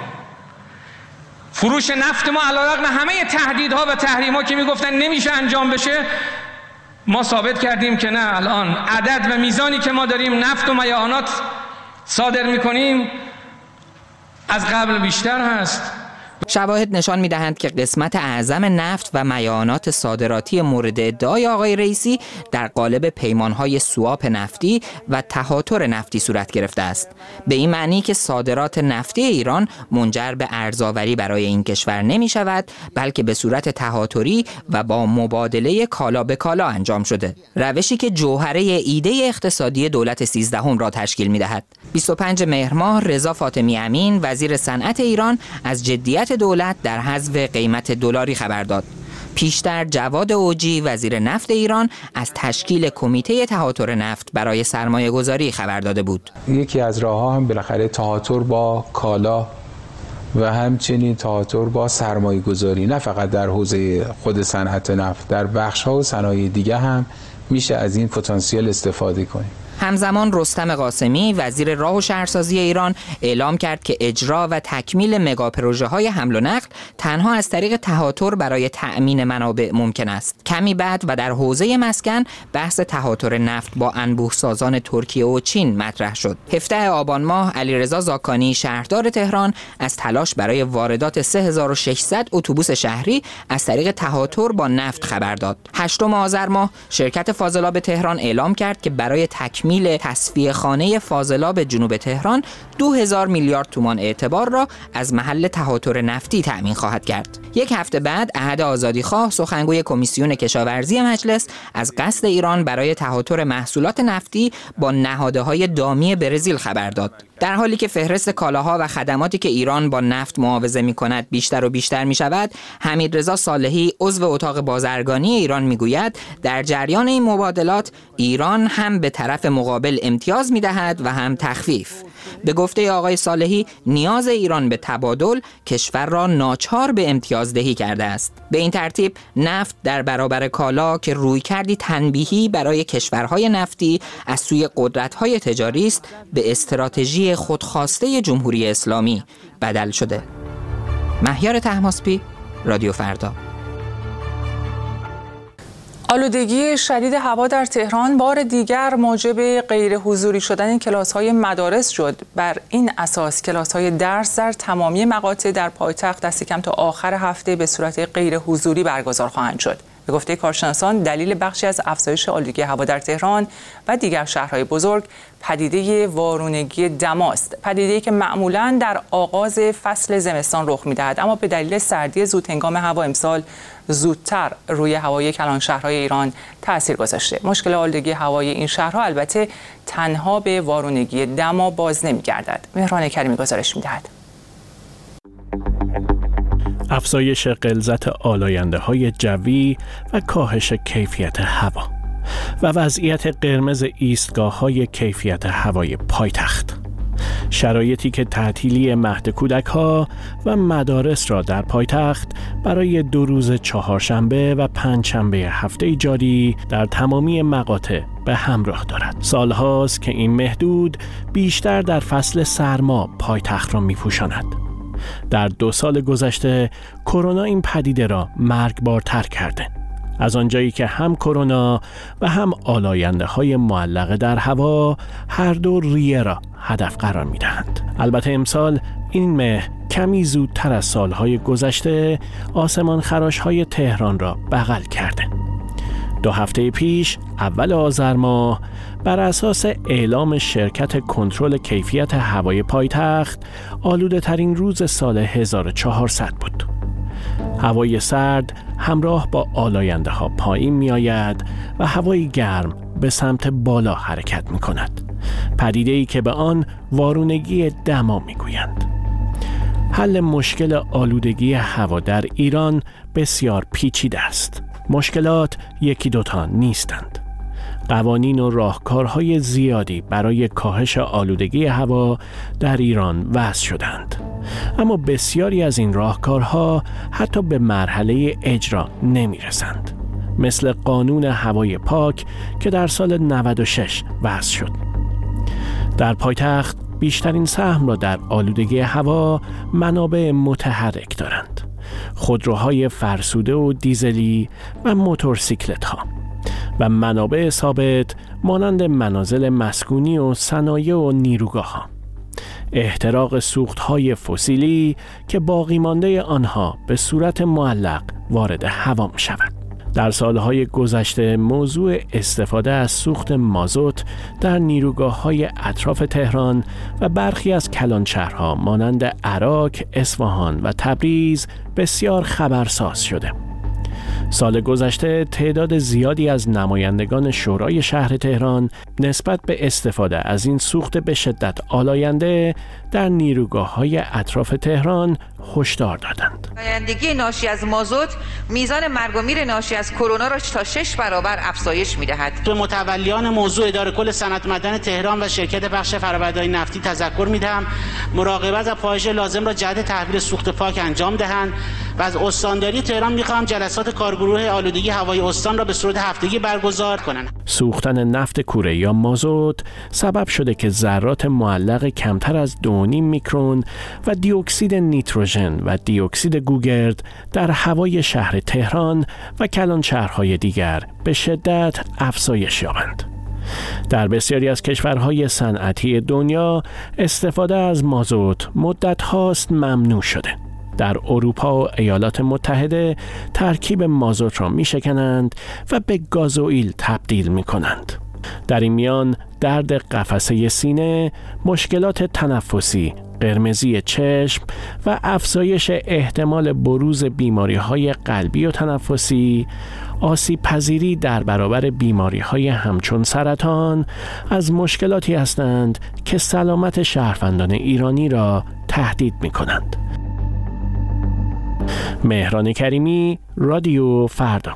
S2: فروش نفت ما علیرغم همه تهدیدها و تحریم‌ها که میگفتن نمیشه انجام بشه، ما ثابت کردیم که نه، الان عدد و میزانی که ما داریم نفت و میعانات صادر میکنیم از قبل بیشتر هست.
S18: شواهد نشان می‌دهند که قسمت اعظم نفت و میعانات صادراتی مورد ادعای آقای رئیسی در قالب پیمان‌های سواپ نفتی و تهاتر نفتی صورت گرفته است. به این معنی که صادرات نفتی ایران منجر به ارزآوری برای این کشور نمی‌شود، بلکه به صورت تهاتری و با مبادله کالا به کالا انجام شده. روشی که جوهره ایده اقتصادی دولت 13 را تشکیل می‌دهد. 25 مهر ماه رضا فاطمی امین وزیر صنعت ایران از جدیت دولت در حذف قیمت دلاری خبر داد. پیشتر جواد اوجی وزیر نفت ایران از تشکیل کمیته تهاتر نفت برای سرمایه گذاری خبر داده بود.
S19: یکی از راه‌ها هم بالاخره تهاتر با کالا و همچنین تهاتر با سرمایه گذاری، نه فقط در حوزه خود صنعت نفت، در بخش‌ها و صنایع دیگه هم میشه از این پتانسیل استفاده کنیم.
S18: همزمان رستم قاسمی وزیر راه و شهرسازی ایران اعلام کرد که اجرا و تکمیل مگا پروژه‌های حمل و نقل تنها از طریق تهاتر برای تأمین منابع ممکن است. کمی بعد و در حوزه مسکن بحث تهاتر نفت با انبوه سازان ترکیه و چین مطرح شد. 17 آبان ماه علیرضا زاکانی شهردار تهران از تلاش برای واردات 3600 اتوبوس شهری از طریق تهاتر با نفت خبر داد. 8 آذر ماه شرکت فاضلاب تهران اعلام کرد که برای تکمیل تکمیل تصفیه خانه فاضلاب جنوب تهران 2000 میلیارد تومان اعتبار را از محل تهاتر نفتی تأمین خواهد کرد. یک هفته بعد احد آزادیخواه سخنگوی کمیسیون کشاورزی مجلس از قصد ایران برای تهاتر محصولات نفتی با نهادهای دامی برزیل خبر داد. در حالی که فهرست کالاها و خدماتی که ایران با نفت معاوضه می‌کند بیشتر و بیشتر می‌شود، حمیدرضا صالحی عضو اتاق بازرگانی ایران می‌گوید در جریان این مبادلات ایران هم به طرف مقابل امتیاز می‌دهد و هم تخفیف. به گفته آقای صالحی نیاز ایران به تبادل کشور را ناچار به امتیازدهی کرده است. به این ترتیب نفت در برابر کالا که رویکردی تنبیهی برای کشورهای نفتی از سوی قدرت‌های تجاری است به استراتژی خودخواسته جمهوری اسلامی بدل شده. مهیار طهماسبی، رادیو فردا.
S1: آلودگی شدید هوا در تهران بار دیگر موجب غیر حضوری شدن کلاس‌های مدارس شد. بر این اساس کلاس‌های درس در تمامی مقاطع در پایتخت دست کم تا آخر هفته به صورت غیر حضوری برگزار خواهند شد. به گفته کارشناسان دلیل بخشی از افزایش آلودگی هوا در تهران و دیگر شهرهای بزرگ پدیده وارونگی دماست. پدیده‌ای که معمولاً در آغاز فصل زمستان رخ می‌دهد، اما به دلیل سردی زودهنگام هوا امسال زودتر روی هوای کلان شهرهای ایران تأثیر گذاشته. مشکل آلودگی هوای این شهرها البته تنها به وارونگی دما باز نمی‌گردد. مهران کریمی گزارش می‌دهد.
S20: افزایش غلظت آلاینده‌های جوی و کاهش کیفیت هوا و وضعیت قرمز ایستگاه‌های کیفیت هوای پایتخت، شرایطی که تعطیلی مهد کودک‌ها و مدارس را در پایتخت برای 2 روز چهارشنبه و پنجشنبه هفته جاری در تمامی مقاطع به همراه دارد. سال‌هاست که این محدود بیشتر در فصل سرما پایتخت را می‌پوشاند. در 2 سال گذشته کرونا این پدیده را مرگبارتر کرده. از آنجایی که هم کرونا و هم آلاینده‌های معلقه در هوا هر دو ریه را هدف قرار می‌دهند. البته امسال این مه کمی زودتر از سالهای گذشته آسمان خراش‌های تهران را بغل کرده. 2 هفته پیش اول آذر ماه بر اساس اعلام شرکت کنترل کیفیت هوای پایتخت آلوده ترین روز سال 1400 بود. هوای سرد همراه با آلاینده ها پایین می آید و هوای گرم به سمت بالا حرکت می کند. پدیده‌ای که به آن وارونگی دما می گویند. حل مشکل آلودگی هوا در ایران بسیار پیچیده است. مشکلات یکی دوتا نیستند. قوانین و راهکارهای زیادی برای کاهش آلودگی هوا در ایران وضع شدند. اما بسیاری از این راهکارها حتی به مرحله اجرا نمی‌رسند. مثل قانون هوای پاک که در سال 96 وضع شد. در پایتخت بیشترین سهم را در آلودگی هوا منابع متحرک دارند. خودروهای فرسوده و دیزلی و موتورسیکلت‌ها و منابع ثابت مانند منازل مسکونی و صنایع و نیروگاه‌ها. احتراق سوخت‌های فسیلی که باقی مانده آنها به صورت معلق وارد هوا می‌شود. در سالهای گذشته موضوع استفاده از سوخت مازوت در نیروگاه‌های اطراف تهران و برخی از کلانشهرها مانند عراق، اصفهان و تبریز بسیار خبرساز شده. سال گذشته تعداد زیادی از نمایندگان شورای شهر تهران نسبت به استفاده از این سوخت به شدت آلاینده در نیروگاه‌های اطراف تهران هشدار دادند.
S21: آلایندگی ناشی از مازوت میزان مرگ و میر ناشی از کرونا را تا 6 برابر افزایش می‌دهد.
S22: به متولیان موضوع اداره کل صنعت معدن تهران و شرکت بخش فرآوردهای نفتی تذکر می‌دهم مراقبت و پایش لازم را جهت تحویل سوخت پاک انجام دهند و از استانداری تهران می‌خواهم جلسات کارگروه آلودگی هوای استان را به صورت هفتگی برگزار کنند.
S20: سوختن نفت کوره یا مازوت سبب شده که ذرات معلق کمتر از 2.5 میکرون و دیوکسید نیتروژن و دیوکسید گوگرد در هوای شهر تهران و کلان شهرهای دیگر به شدت افزایش یابند. در بسیاری از کشورهای صنعتی دنیا استفاده از مازوت مدت هاست ممنوع شده. در اروپا و ایالات متحده ترکیب مازوت را می شکنند و به گازوئیل تبدیل می کنند. در این میان درد قفسه سینه، مشکلات تنفسی، قرمزی چشم و افزایش احتمال بروز بیماری‌های قلبی و تنفسی، آسیب پذیری در برابر بیماری‌های همچون سرطان از مشکلاتی هستند که سلامت شهروندان ایرانی را تهدید می‌کنند. مهران کریمی، رادیو فردا.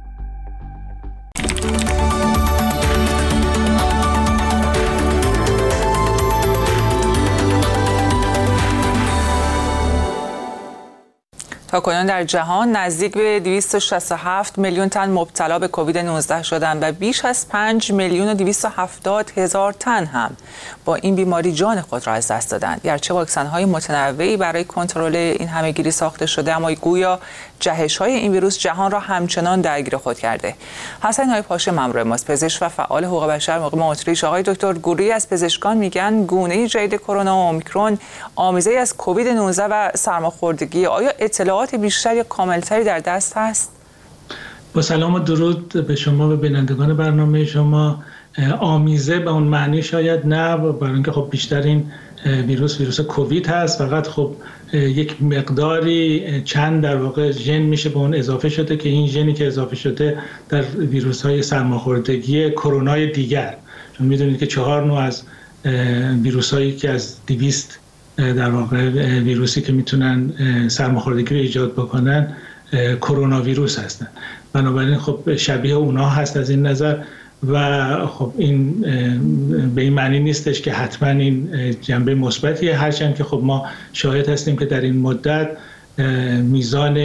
S1: تاکنون در جهان نزدیک به 267 میلیون تن مبتلا به کووید 19 شدند و بیش از 5 میلیون و 270 هزار تن هم با این بیماری جان خود را از دست دادند. گرچه واکسن‌های متنوعی برای کنترل این همهگیری ساخته شده، اما گویا جهش‌های این ویروس جهان را همچنان درگیر خود کرده. حسن نایب‌پاشا همراه ماست، پزشک و فعال حقوق بشر مقیم اتریش. آقای دکتر، گروهی از پزشکان میگن گونه جدید کرونا و اومیکرون آمیزه‌ای از کووید 19 و سرماخوردگی. آیا اطلاعات بیشتر یا کاملتری در دست هست؟
S4: با سلام و درود به شما و بینندگان برنامه شما. آمیزه به اون معنی شاید نه، برای اینکه خب بیشتر این ویروس کووید هست، فقط خب یک مقداری چند در واقع ژن میشه به اون اضافه شده که این ژنی که اضافه شده در ویروس‌های سرماخوردگی کرونای دیگر، چون میدونید که 4 نوع از ویروس‌هایی که از 200 در واقع ویروسی که میتونن سرماخوردگی رو ایجاد بکنن کرونا ویروس هستن. بنابراین خب شبیه اونا هست از این نظر و خب این به این معنی نیستش که حتما این جنبه مثبتیه، هرچند که خب ما شاهد هستیم که در این مدت میزان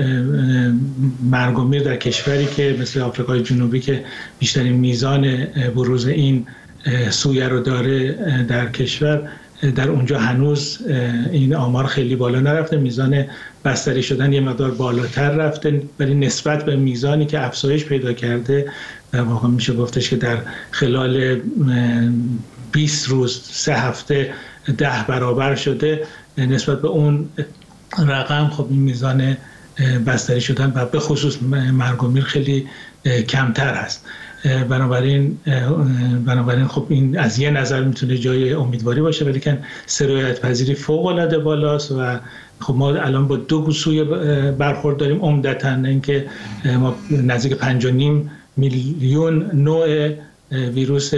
S4: مرگ و میر در کشوری که مثل آفریقای جنوبی که بیشترین میزان بروز این سویه رو داره در کشور، در اونجا هنوز این آمار خیلی بالا نرفته، میزان بستری شدن یه مقدار بالاتر رفته، ولی نسبت به میزانی که افزایش پیدا کرده در واقع میشه گفتش که در خلال 20 روز 3 هفته 10 برابر شده. نسبت به اون رقم خب این میزان بستری شدن و به خصوص مرگ و میر خیلی کمتر هست. بنابراین خب این از یه نظر میتونه جای امیدواری باشه، ولی که سرایت پذیری فوق العاده بالاست و خب ما الان با 2 سوی برخورد داریم. عمدتاً اینکه ما نزدیک 5.5 میلیون نوع ویروس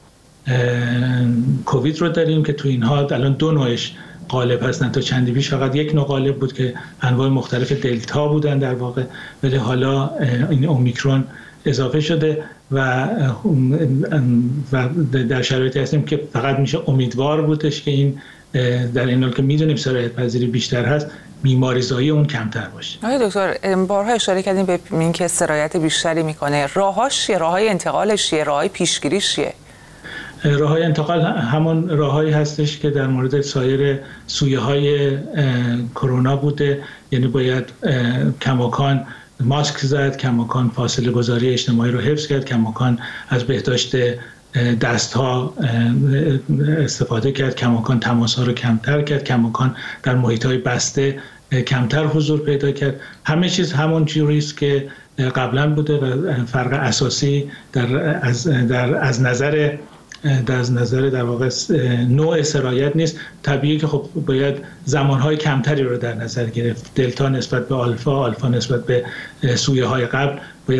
S4: کووید رو داریم که تو اینها الان 2 نوعش غالب هستن. تا چندی پیش فقط 1 نوع غالب بود که انواع مختلف دلتا بودن در واقع، ولی حالا این اومیکرون اضافه شده و در شرایطی هستیم که فقط میشه امیدوار بودش که این در این حال که میدونیم سرایت پذیری بیشتر هست، بیماریزایی اون کمتر باشه.
S1: آقای دکتر، بارها اشاره کردیم به این که سرایت بیشتری میکنه. راهاش چیه؟ راههای انتقالش چیه؟ راههای پیشگیریش چیه؟
S4: راههای انتقال همون راههایی هستش که در مورد سایر سویه‌های کرونا بوده، یعنی باید کماکان ماسک زد، کماکان فاصله گذاری اجتماعی رو حفظ کرد، کماکان از بهداشت دست‌ها استفاده کرد، کماکان تماس‌ها رو کمتر کرد، کماکان در محیط‌های بسته کمتر حضور پیدا کرد. همه چیز همون جوری است که قبلا بوده و فرق اساسی از نظر در واقع نوع سرایت نیست. طبیعی که خب باید زمانهای کمتری رو در نظر گرفت. دلتا نسبت به آلفا نسبت به سویه های قبل باید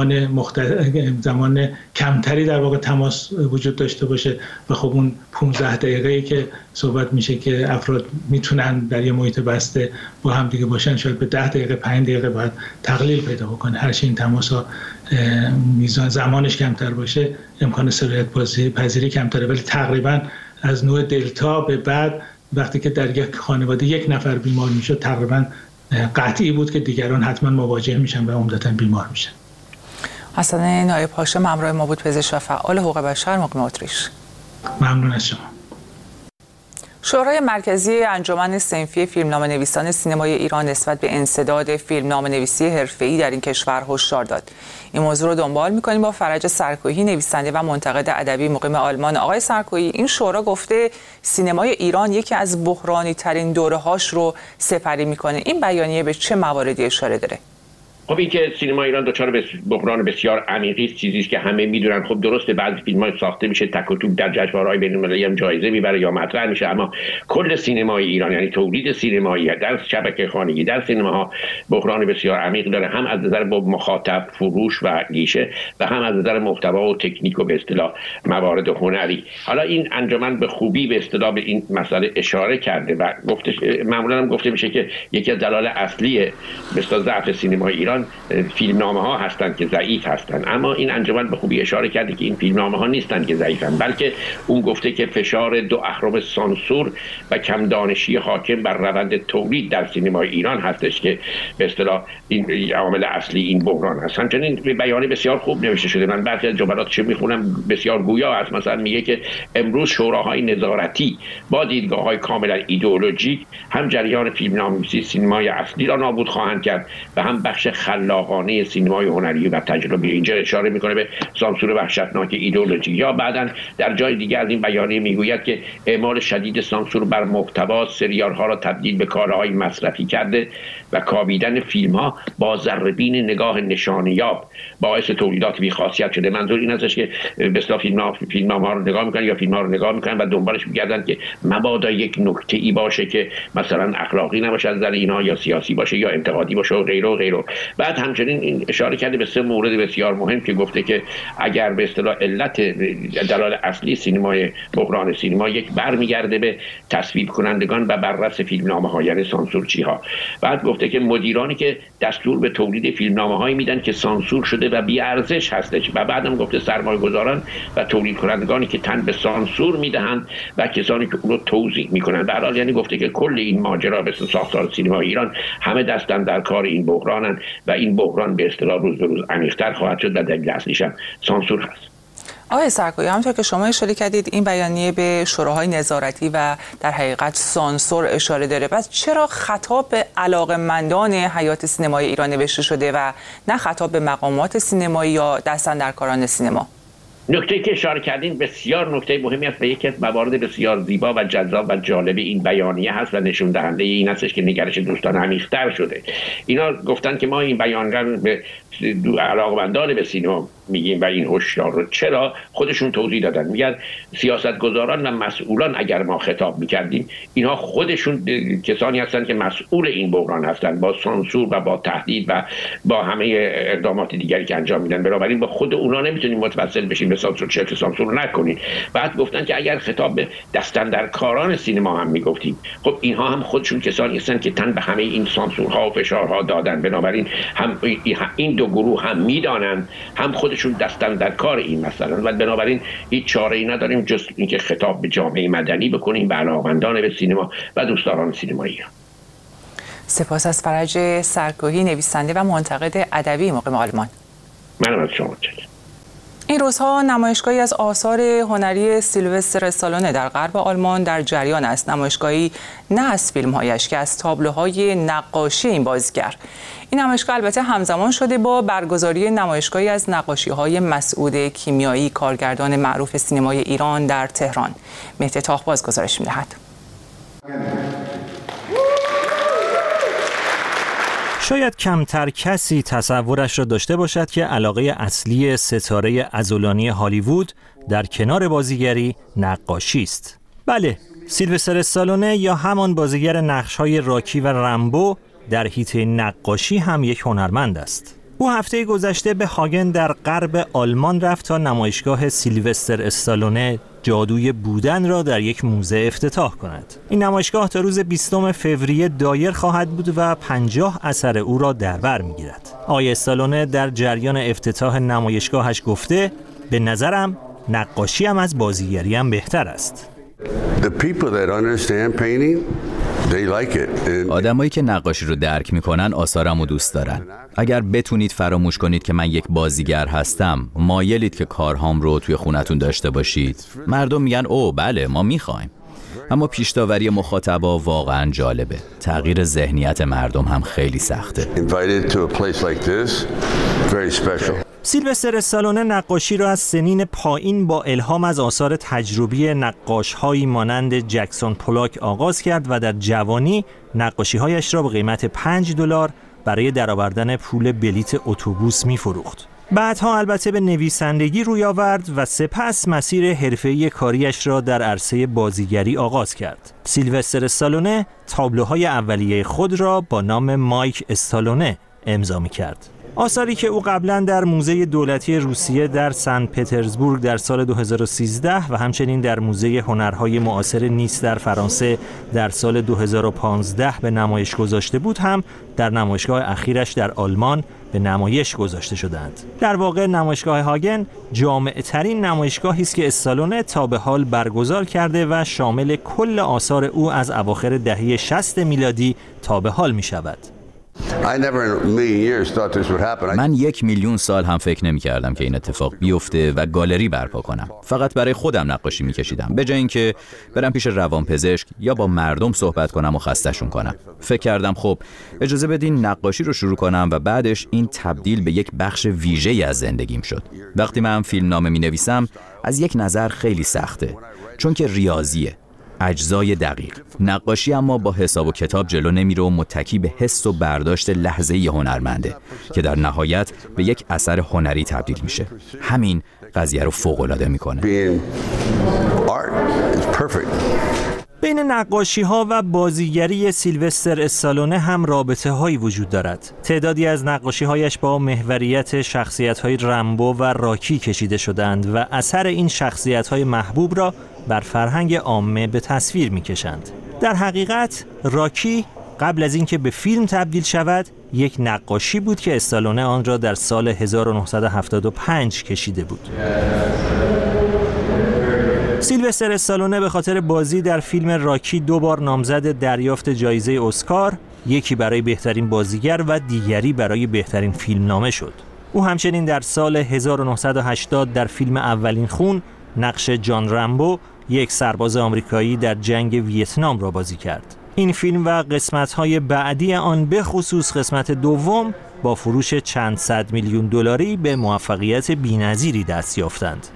S4: زمان کمتری در واقع تماس وجود داشته باشه و خب اون 15 دقیقه‌ای که صحبت میشه که افراد میتونن در یه محیط بسته با هم دیگه باشن، شاید به 10 دقیقه 5 دقیقه باید تقلیل پیدا بکنه. هرچی این تماس‌ها میزان زمانش کمتر باشه امکان سرایت پذیری کمتره، ولی تقریبا از نوع دلتا به بعد وقتی که در یک خانواده 1 نفر بیمار میشه تقریبا قطعی بود که دیگران حتما مواجه میشن و عمدتاً بیمار میشن.
S1: حسن نایب‌پاشا همراه ما بود، پزشک و فعال حقوق بشر مقیم اتریش.
S4: ممنون از شما.
S1: شورای مرکزی انجمن صنفی فیلمنامه‌نویسان سینمای ایران نسبت به انسداد فیلمنامه‌نویسی حرفه‌ای در این کشور هشدار داد. این موضوع رو دنبال می‌کنیم با فرج سرکویی، نویسنده و منتقد ادبی مقیم آلمان. آقای سرکویی، این شورا گفته سینمای ایران یکی از بحرانی ترین دوره‌هاش رو سپری می‌کنه. این بیانیه به چه مواردی اشاره داره؟
S5: خب این که سینما ایران دچار بحران بسیار عمیقی است، چیزی است که همه میدونن. خب درسته بعضی فیلم‌ها ساخته میشه تک و توک در جشنواره‌های بین‌المللی هم جایزه میبره یا مطرح میشه، اما کل سینمای ایران یعنی تولید سینمایی در شبکه خانگی در سینماها بحران بسیار عمیق داره، هم از نظر مخاطب، فروش و گیشه و هم از نظر محتوا و تکنیک و به اصطلاح موارد هنری. حالا این انجمن به خوبی به اصطلاح به این مسئله اشاره کرده و معمولا هم گفته میشه که یکی از دلایل اصلی به اصطلاح ضعف سینمای ایران فیلمنامه‌ها هستند که ضعیف هستند. اما این انجمن به خوبی اشاره کرده که این فیلمنامه‌ها نیستند که ضعیفند، بلکه اون گفته که فشار دو اهرم سانسور و کم دانشی حاکم بر روند تولید در سینمای ایران هستش که به اصطلاح این عامل اصلی این بحران هست. همچنین بیانیه بسیار خوب نوشته شده، من بعضی از جملاتش میخونم، بسیار گویا است. مثلا میگه که امروز شوراهای نظارتی با دیدگاه‌های کاملا ایدئولوژیک هم جریان فیلمنامه‌نویسی سینمای اصلی را نابود خواهند کرد و هم بخش خلاقانه سینمای هنری و تجربی. اینجا اشاره میکنه به سانسور وحشتناک ایدئولوژی. یا بعداً در جای دیگر از این بیانیه میگوید که اعمال شدید سانسور بر محتوا سریال‌ها را تبدیل به کالاهای مصرفی کرده و کاویدن فیلم‌ها با ذره‌بین نگاه نشانه‌یاب باعث تولیدات بی‌خاصیت شده. منظور این است که به اصطلاح فیلم‌ها رو نگاه میکنن یا فیلم‌ها رو نگاه میکنن و دنبالش میگردن که مبادا یک نکته‌ای باشه که مثلا اخلاقی نباشه از نظر اینها یا سیاسی باشه یا انتقادی باشه و غیره و غیره. بعد همچنین این اشاره کرده به سه مورد بسیار مهم که گفته که اگر به اصطلاح علت دلایل اصلی سینمای بحران سینما یک برمیگرده به تصویب کنندگان و بررس فیلمنامه‌ها یعنی سانسورچی‌ها. بعد گفته که مدیرانی که دستور به تولید فیلمنامه‌هایی میدن که سانسور شده و بی ارزش هستش و بعدم گفته سرمایه‌گذاران و تولید کنندگان که تن به سانسور میدهند و کسانی که اون رو توزیع میکنند. در حال یعنی گفته که کل این ماجرا به ساختار سینما ایران همه دستن در کار این بحرانن و این بحران به اصطلاح روز به روز عمیق‌تر خواهد شد و دلیل اصلیش هم سانسور هست.
S1: آقای سرکویی، همونطور که شما اشاره کردید این بیانیه به شوراهای نظارتی و در حقیقت سانسور اشاره داره. پس چرا خطاب به علاقه‌مندان حیات سینمای ایران نوشته شده و نه خطاب به مقامات سینمایی یا دستاندرکاران سینما؟
S5: نکته که اشاره کردین بسیار نکته مهمی است و یکی از موارد بسیار زیبا و جذاب و جالب این بیانیه هست و نشون دهنده این هستش که نگرش دوستان عمیق‌تر شده. اینا گفتن که ما این بیانیه به علاقه‌مندان به سینما میگیم و این هشدار رو چرا خودشون توضیح دادن. میگن سیاستگزاران و مسئولان اگر ما خطاب میکردیم اینها خودشون کسانی هستند که مسئول این بحران هستند با سانسور و با تهدید و با همه اقدامات دیگری که انجام میدن. بنابراین با خود اونا نمیتونیم متوسل بشیم به سانسور، چه سانسور نکنید. بعد گفتن که اگر خطاب به دستاندرکاران سینما هم میگفتیم، خب اینها هم خودشون کسانی هستند که تن به همه این سانسورها و فشارها دادن. بنابراین هم این دو گروه هم میدانند هم خودشون دستن در کار این مسئله و بنابراین هیچ چاره‌ای نداریم جز اینکه خطاب به جامعه مدنی بکنیم، به علاقه‌مندان به سینما و دوستداران سینما ایران.
S1: سپاس از فرج سرکویی، نویسنده و منتقد ادبی مقیم آلمان.
S5: منم از شما متشکرم.
S1: این روزها نمایشگاهی از آثار هنری سیلوستر استالونه در غرب آلمان در جریان است. نمایشگاهی نه از فیلم‌هایش که از تابلوهای نقاشی این بازیگر. این نمایشگاه البته همزمان شده با برگزاری نمایشگاهی از نقاشی‌های مسعود کیمیایی، کارگردان معروف سینمای ایران در تهران. مهدی تاخباز گزارش می‌دهد.
S6: شاید کمتر کسی تصورش را داشته باشد که علاقه اصلی ستاره عضلانی هالیوود در کنار بازیگری نقاشی است. بله، سیلوستر استالونه یا همان بازیگر نقش‌های راکی و رمبو در حیطه نقاشی هم یک هنرمند است. او هفته گذشته به هاگن در غرب آلمان رفت تا نمایشگاه سیلوستر استالونه جادوی بودن را در یک موزه افتتاح کند. این نمایشگاه تا روز 20 فوریه دایر خواهد بود و 50 اثر او را در بر می‌گیرد. آقای استالونه در جریان افتتاح نمایشگاهش گفته به نظرم نقاشی هم از بازیگری هم بهتر است.
S23: آدمایی که نقاشی رو درک میکنن آثارم رو دوست دارن. اگر بتونید فراموش کنید که من یک بازیگر هستم، مایلید که کارهام رو توی خونتون داشته باشید. مردم میگن اوه بله ما میخوایم. اما پیش‌داوری مخاطبا واقعا جالبه. تغییر ذهنیت مردم هم خیلی سخته.
S6: سیلوستر استالونه نقاشی را از سنین پایین با الهام از آثار تجربی نقاش‌هایی مانند جکسون پولاک آغاز کرد و در جوانی نقاشی‌هایش را با قیمت $5 برای درآوردن پول بلیت اتوبوس می‌فروخت. بعدها البته به نویسندگی روی آورد و سپس مسیر حرفه‌ای کاریش را در عرصه بازیگری آغاز کرد. سیلوستر استالونه تابلوهای اولیه خود را با نام مایک استالونه امضا می‌کرد. آثاری که او قبلا در موزه دولتی روسیه در سن پترزبورگ در سال 2013 و همچنین در موزه هنرهای معاصر نیس در فرانسه در سال 2015 به نمایش گذاشته بود هم در نمایشگاه اخیرش در آلمان به نمایش گذاشته شدند. در واقع نمایشگاه هاگن جامع‌ترین نمایشگاهی است که استالونه تا به حال برگزار کرده و شامل کل آثار او از اواخر دهه 60 میلادی تا به حال می‌شود.
S23: من 1,000,000 سال هم فکر نمی کردم که این اتفاق بیفته و گالری برپا کنم. فقط برای خودم نقاشی می کشیدم به جای اینکه برم پیش روانپزشک یا با مردم صحبت کنم و خسته‌شون کنم. فکر کردم خب اجازه بدین نقاشی رو شروع کنم و بعدش این تبدیل به یک بخش ویژه‌ای از زندگیم شد. وقتی من فیلمنامه می نویسم از یک نظر خیلی سخته، چون که ریاضیه، اجزای دقیق. نقاشی اما با حساب و کتاب جلو نمیره و متکی به حس و برداشت لحظه‌ای هنرمنده که در نهایت به یک اثر هنری تبدیل میشه. همین قضیه رو فوق‌العاده میکنه.
S6: بین نقاشی‌ها و بازیگری سیلوستر استالونه هم رابطه‌هایی وجود دارد. تعدادی از نقاشی‌هایش با محوریت شخصیت‌های رامبو و راکی کشیده شدند و اثر این شخصیت‌های محبوب را بر فرهنگ عامه به تصویر می‌کشند. در حقیقت راکی قبل از اینکه به فیلم تبدیل شود یک نقاشی بود که استالونه آن را در سال 1975 کشیده بود. سیلوستر استالونه به خاطر بازی در فیلم راکی 2 بار نامزد دریافت جایزه اسکار، یکی برای بهترین بازیگر و دیگری برای بهترین فیلمنامه شد. او همچنین در سال 1980 در فیلم اولین خون نقش جان رامبو، یک سرباز آمریکایی در جنگ ویتنام را بازی کرد. این فیلم و قسمت‌های بعدی آن به خصوص قسمت دوم با فروش چند صد میلیون دلاری به موفقیت بی‌نظیری دست یافتند.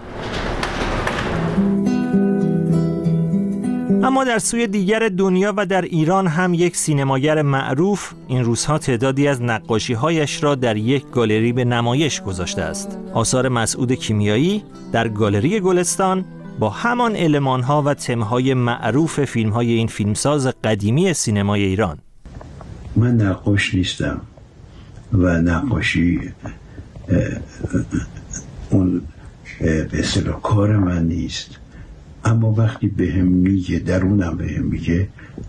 S6: اما در سوی دیگر دنیا و در ایران هم یک سینماگر معروف این روزها تعدادی از نقاشی‌هایش را در یک گالری به نمایش گذاشته است. آثار مسعود کیمیایی در گالری گلستان با همان المان‌ها و تم‌های معروف فیلم‌های این فیلمساز قدیمی سینمای ایران.
S3: من نقاش نیستم و نقاشی اون به اصطلاح کار من نیست، اما وقتی بهم میگه، درونم بهم میگه،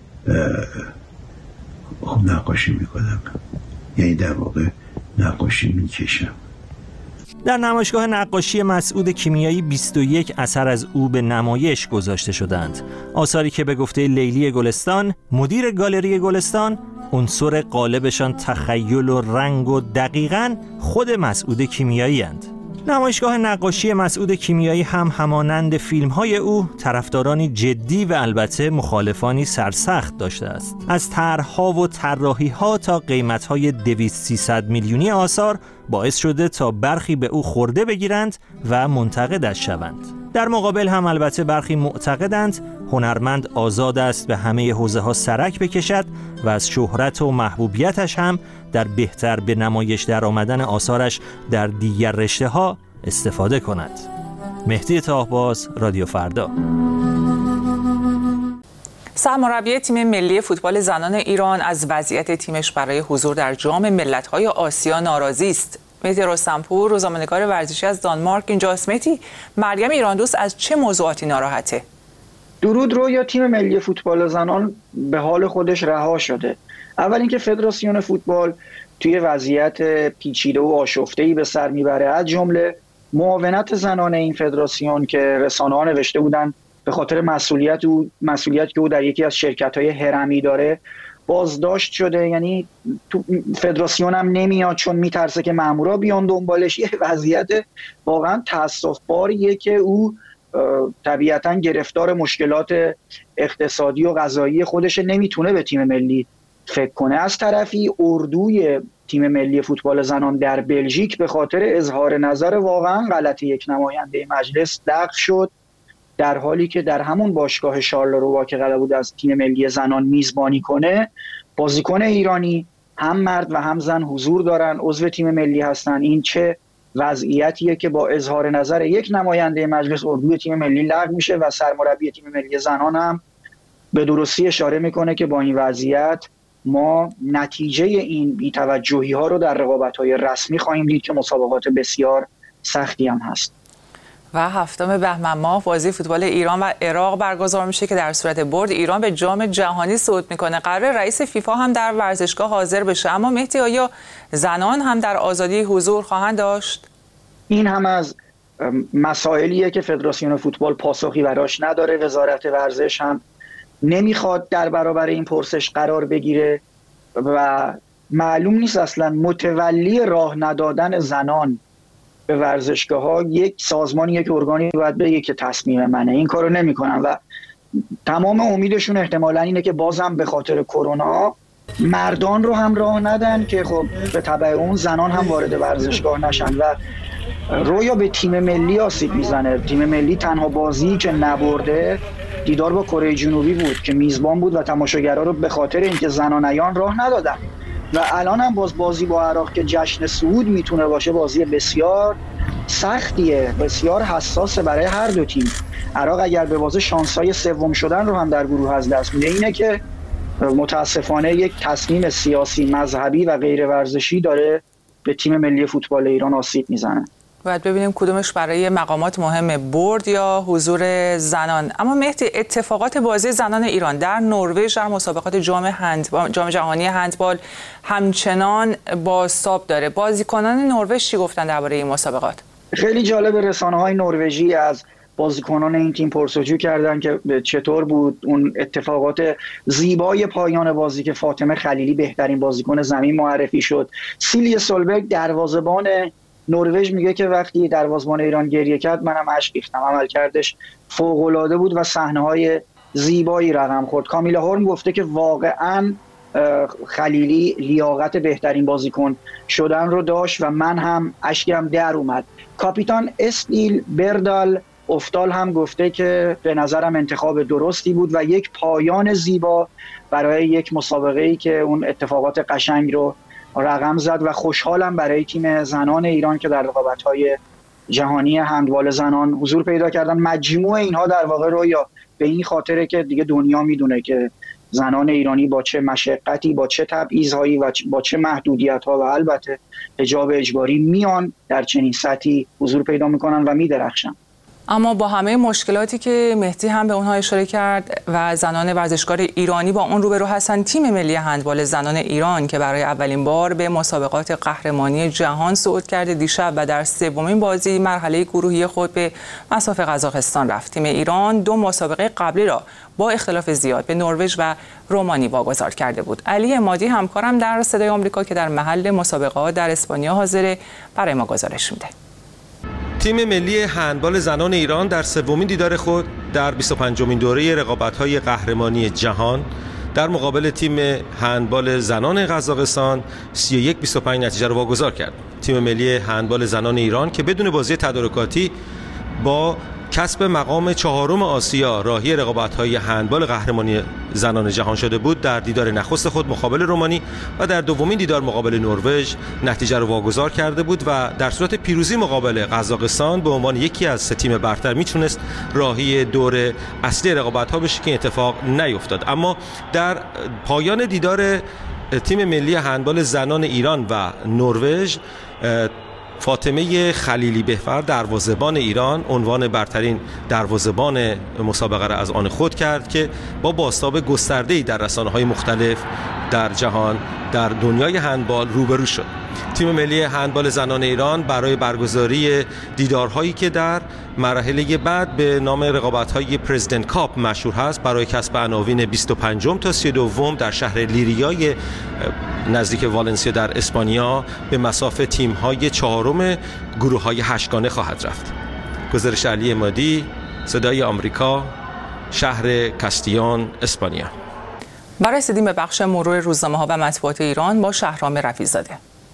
S3: خب نقاشی میکنم، یعنی در واقع نقاشی میکشم.
S6: در نمایشگاه نقاشی مسعود کیمیایی 21 اثر از او به نمایش گذاشته شدند. آثاری که به گفته لیلی گلستان، مدیر گالری گلستان، عنصر غالبشان تخیل و رنگ و دقیقاً خود مسعود کیمیایی اند. نمایشگاه نقاشی مسعود کیمیایی هم همانند فیلم‌های او طرفدارانی جدی و البته مخالفانی سرسخت داشته است. از طرح‌ها و طراحی‌ها تا قیمت‌های 200-300 میلیونی آثار باعث شده تا برخی به او خورده بگیرند و منتقدش شوند. در مقابل هم البته برخی معتقدند هنرمند آزاد است به همه حوزه‌ها سرک بکشد و از شهرت و محبوبیتش هم در بهتر به نمایش در آمدن آثارش در دیگر رشته‌ها استفاده کند. مهدی طاهباز، رادیو فردا.
S1: سرمربی تیم ملی فوتبال زنان ایران از وضعیت تیمش برای حضور در جام ملت‌های آسیا ناراضی است. مهدی رستمپور، روزنامه‌نگار ورزشی از دانمارک اینجاست. مهدی، مریم ایراندوست از چه موضوعاتی ناراحته؟
S7: درود رویا. تیم ملی فوتبال زنان به حال خودش رها شده. اول اینکه فدراسیون فوتبال توی وضعیت پیچیده و آشفته‌ای به سر میبره، از جمله معاونت زنان این فدراسیون که رسانه‌ها نوشته بودن به خاطر مسئولیت که او در یکی از شرکت‌های هرمی داره بازداشت شده. یعنی تو فدراسیون هم نمیاد چون میترسه که مامورا بیان دنبالش. یه وضعیت واقعا تأسف‌باریه که او طبیعتاً گرفتار مشکلات اقتصادی و غذایی خودش، نمیتونه به تیم ملی فکر کنه. از طرفی اردوی تیم ملی فوتبال زنان در بلژیک به خاطر اظهار نظر واقعا غلط یک نماینده مجلس لغو شد، در حالی که در همون باشگاه شارلروا که قرار بود از تیم ملی زنان میزبانی کنه، بازیکن ایرانی هم مرد و هم زن حضور دارن، عضو تیم ملی هستن. این چه وضعیتیه که با اظهار نظر یک نماینده مجلس اردوی تیم ملی لغو میشه و سرمربی تیم ملی زنان هم به درستی اشاره میکنه که با این وضعیت ما نتیجه این بی‌توجهی ها رو در رقابت‌های رسمی خواهیم دید که مسابقات بسیار سختی هم هست.
S1: و 7 بهمن ماه بازی فوتبال ایران و عراق برگزار میشه که در صورت برد ایران به جام جهانی صعود میکنه. قرار رئیس فیفا هم در ورزشگاه حاضر بشه، اما مهدی آیا زنان هم در آزادی حضور خواهند داشت؟
S7: این هم از مسائلیه که فدراسیون فوتبال پاسخی براش نداره. وزارت ورزش هم نمیخواد در برابر این پرسش قرار بگیره و معلوم نیست اصلا متولی راه ندادن زنان به ورزشگاه ها یک سازمانی، یک ارگانی باید بگه که تصمیم منه. این کارو نمیکنن و تمام امیدشون احتمالاً اینه که بازم به خاطر کرونا مردان رو هم راه ندن که خب به تبع اون زنان هم وارد ورزشگاه نشن و رویا به تیم ملی آسیب میزنه. تیم ملی تنها بازی که نبرده دیدار با کره جنوبی بود که میزبان بود و تماشاگرها رو به خاطر اینکه زنانیان راه ندادن و الان هم بازی با عراق که جشن صعود میتونه باشه بازی بسیار سختیه، بسیار حساسه برای هر دو تیم. عراق اگر به بازی شانسای سوم شدن رو هم در گروه از دست میده. اینه که متاسفانه یک تصمیم سیاسی، مذهبی و غیر ورزشی داره به تیم ملی فوتبال ایران آسیب میزنه.
S1: باید ببینیم کدومش برای مقامات مهمه، برد یا حضور زنان. اما مهدی، اتفاقات بازی زنان ایران در نروژ در مسابقات جام جهانی هندبال همچنان بازتاب داره. بازیکنان نروژ چی گفتن درباره این مسابقات؟
S7: خیلی جالب، رسانه‌های نروژی از بازیکنان این تیم پرسجو کردن که چطور بود اون اتفاقات زیبای پایان بازی که فاطمه خلیلی بهترین بازیکن زمین معرفی شد. سیلی سولبرگ دروازه‌بان نروژ میگه که وقتی دروازه‌بان ایران گریه کرد منم اشک ریختم، عملکردش فوق‌العاده بود و صحنه‌های زیبایی رقم خورد. کامیلا هورن گفته که واقعاً خلیلی لیاقت بهترین بازیکن شدن رو داشت و من هم اشکم در اومد. کاپیتان استیل بردال افتال هم گفته که به نظرم انتخاب درستی بود و یک پایان زیبا برای یک مسابقه‌ای که اون اتفاقات قشنگ رو رقم زد و خوشحالم برای تیم زنان ایران که در رقابت‌های جهانی هندبال زنان حضور پیدا کردن. مجموع اینها در واقع رویا به این خاطره که دیگه دنیا میدونه که زنان ایرانی با چه مشقتی، با چه تبعیض‌هایی و با چه محدودیت‌ها و البته حجاب اجباری میان در چنین سطحی حضور پیدا میکنن و میدرخشن.
S1: اما با همه مشکلاتی که مهدی هم به اونها اشاره کرد و زنان ورزشکار ایرانی با اون روبرو هستن، تیم ملی هندبال زنان ایران که برای اولین بار به مسابقات قهرمانی جهان صعود کرده دیشب و در سومین بازی مرحله گروهی خود به مصاف قزاقستان رفت. تیم ایران 2 مسابقه قبلی را با اختلاف زیاد به نروژ و رومانی واگذار کرده بود. علی عمادی همکارم در صدای آمریکا که در محل مسابقات در اسپانیا حاضره برای ما گزارش میده.
S9: تیم ملی هندبال زنان ایران در سومین دیدار خود در 25مین دوره رقابت‌های قهرمانی جهان در مقابل تیم هندبال زنان قزاقستان 31-25 نتیجه را واگذار کرد. تیم ملی هندبال زنان ایران که بدون بازی تدارکاتی با کسب مقام 4م آسیا راهی رقابت‌های هندبال قهرمانی زنان جهان شده بود، در دیدار نخست خود مقابل رومانی و در دومین دیدار مقابل نروژ نتیجه را واگذار کرده بود و در صورت پیروزی مقابل قزاقستان به عنوان یکی از 3 تیم برتر میتونست راهی دور اصلی رقابت‌ها بشه که اتفاق نیفتاد. اما در پایان دیدار تیم ملی هندبال زنان ایران و نروژ، فاطمه خلیلی بهفر دروازه‌بان ایران عنوان برترین دروازه‌بان مسابقه را از آن خود کرد که با بازتاب گسترده‌ای در رسانه‌های مختلف در جهان در دنیای هندبال روبرو شد. تیم ملی هندبال زنان ایران برای برگزاری دیدارهایی که در مرحله بعد به نام رقابت‌های پرزیدنت کاپ مشهور هست برای کسب عناوین 25 تا 32 در شهر لیریای نزدیک والنسیا در اسپانیا به مصاف تیم‌های 4م گروه‌های 8گانه خواهد رفت. گزارش علی عمادی، صدای آمریکا، شهر کاستیون، اسپانیا.
S1: برای رسیدیم به بخش مرور روزنامه‌ها و مطبوعات ایران با شهرام رفیع‌زاده.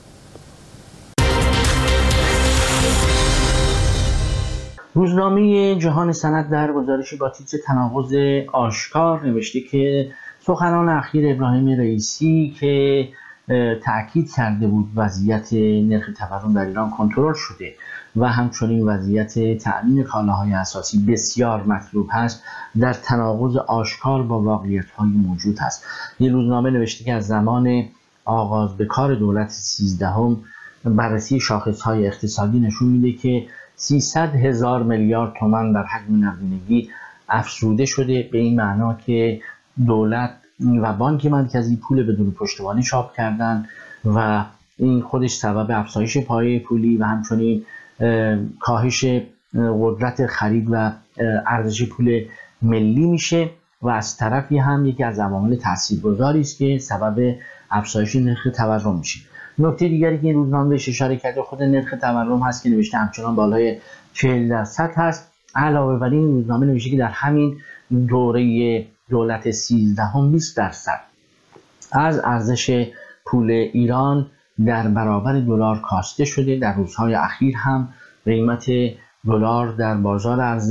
S11: روزنامه جهان سند در گزارشی با تیتر تناقض آشکار نوشته که سخنان اخیر ابراهیم رئیسی که تأکید کرده بود وضعیت نرخ تورم در ایران کنترل شده و همچنین وضعیت تأمین کالاهای اساسی بسیار مطلوب هست، در تناقض آشکار با واقعیت‌های موجود هست. این روزنامه نوشته که از زمان آغاز به کار دولت 13 بررسی شاخص‌های اقتصادی نشون میده که 300,000 میلیارد تومان در حجم نقدینگی افزوده شده، به این معنا که دولت و بانک مرکزی پول بدون پشتوانه چاپ کردن و این خودش سبب افزایش پایه پولی و همچنین کاهش قدرت خرید و ارزش پول ملی میشه و از طرفی هم یکی از عوامل تاثیرگذاری است که سبب افزایش نرخ تورم میشه. نکته دیگری که این روزنامه بهش اشاره کرده خود نرخ تورم هست که نوشته همچنان بالای 40% هست. علاوه بر این روزنامه نوشته که در همین دوره دولت 13 20% از ارزش پول ایران در برابر دلار کاسته شده. در روزهای اخیر هم قیمت دلار در بازار ارز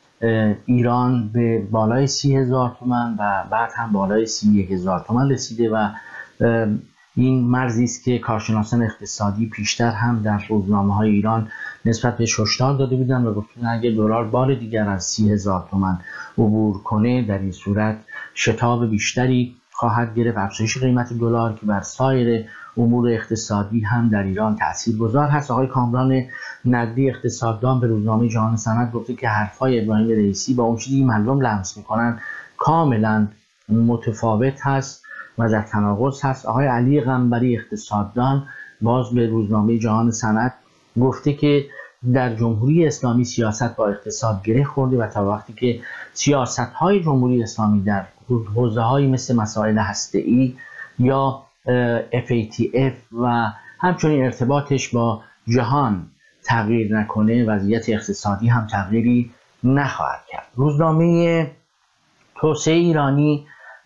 S11: ایران به بالای 30,000 تومان و بعد هم بالای 31,000 تومان رسیده و این مرزی است که کارشناسان اقتصادی پیشتر هم در روزنامه‌های ایران نسبت به هشدار داده بودند و گفتن اگر دلار بار دیگر از 30,000 تومان عبور کنه در این صورت شتاب بیشتری خواهد گرفت، افزایش قیمت دلار که بر سایر امور اقتصادی هم در ایران تاثیرگذار هست. آقای کامران ندی اقتصاددان به روزنامه جهان سند گفته که حرفای ابراهیم رئیسی با اون چیزی که مردم لمس میکنن کاملا متفاوت هست و در تناقض هست. آقای علی قنبری اقتصاددان باز به روزنامه جهان سند گفته که در جمهوری اسلامی سیاست با اقتصاد گره خورده و تا وقتی که سیاست‌های جمهوری اسلامی در حوزه‌هایی مثل مسائل هسته‌ای یا FATF و همچنین ارتباطش با جهان تغییر نکنه وضعیت اقتصادی هم تغییری نخواهد کرد. روزنامه توسعه ایرانی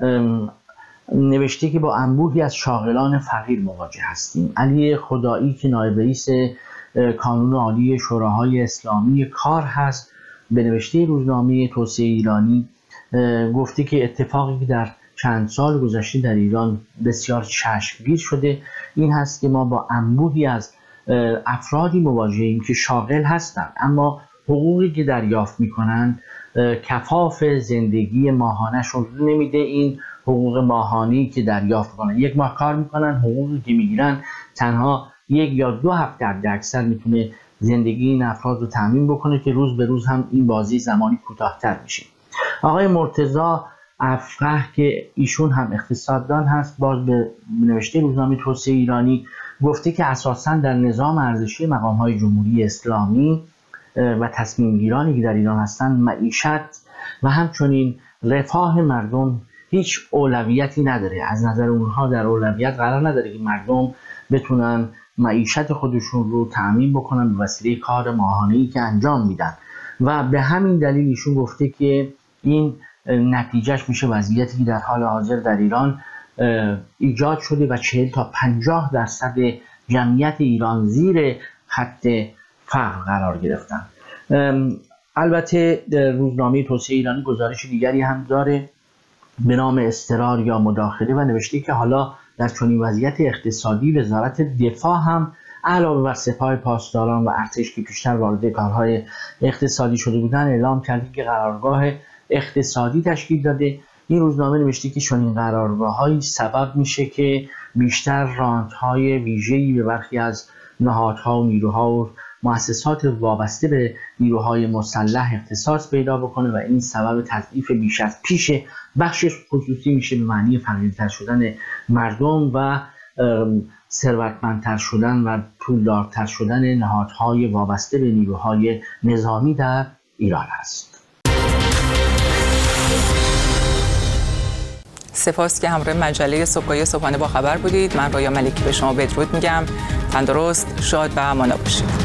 S11: نوشته که با انبوهی از شاغلان فقیر مواجه هستیم. علی خدایی که نایب رئیس کانون عالی شوراهای اسلامی کار هست به نوشته روزنامه توسعه ایرانی گفته که اتفاقی که در چند سال گذشته در ایران بسیار چشمگیر شده این هست که ما با انبوهی از افرادی مواجهیم که شاغل هستند اما حقوقی که دریافت میکنن کفاف زندگی ماهانه‌شون نمیده. این حقوق ماهانی که دریافت کنن یک ماه کار میکنن، حقوقی که میگیرن تنها 1 یا 2 هفته اکثر میتونه زندگی این افراد رو تامین بکنه که روز به روز هم این بازی زمانی کوتاه‌تر میشه. آقای مرتضی افقه که ایشون هم اقتصاددان هست باز به نوشته روزنامه توسعه ایرانی گفته که اساساً در نظام ارزشی مقام‌های جمهوری اسلامی و تصمیم گیرانی که در ایران هستند معیشت و همچنین رفاه مردم هیچ اولویتی نداره. از نظر اونها در اولویت قرار نداره که مردم بتونن معیشت خودشون رو تأمین بکنن به وسیله کار ماهانه‌ای که انجام میدن و به همین دلیل ایشون گفته که این نتیجهش میشه وضعیتی که در حال حاضر در ایران ایجاد شده و 40 تا 50% جمعیت ایران زیر خط فقر قرار گرفتن. البته روزنامه توسعه ایرانی گزارش دیگری هم داره به نام اضطرار یا مداخله و نوشته که حالا در چنین وضعیت اقتصادی وزارت دفاع هم علاوه بر سپاه پاسداران و ارتش که پیشتر وارد کارهای اقتصادی شده بودن اعلام کرده که قرارگاه اقتصادی تشکیل داده. این روزنامه نوشته که چنین قرارگاه‌هایی سبب میشه که بیشتر رانت‌های ویژه‌ای به برخی از نهادها و نیروها و مؤسسات وابسته به نیروهای مسلح اختصاص پیدا بکنه و این سبب تضعیف بیش از پیش بخش خصوصی میشه به معنی فقیرتر شدن مردم و ثروتمندتر شدن و پولدارتر شدن نهادهای وابسته به نیروهای نظامی در ایران است.
S1: سپاس که همراه مجله صبحگاهی صبحانه با خبر بودید. من رایا ملکی به شما بدرود میگم. تندرست، شاد و مانا باشید.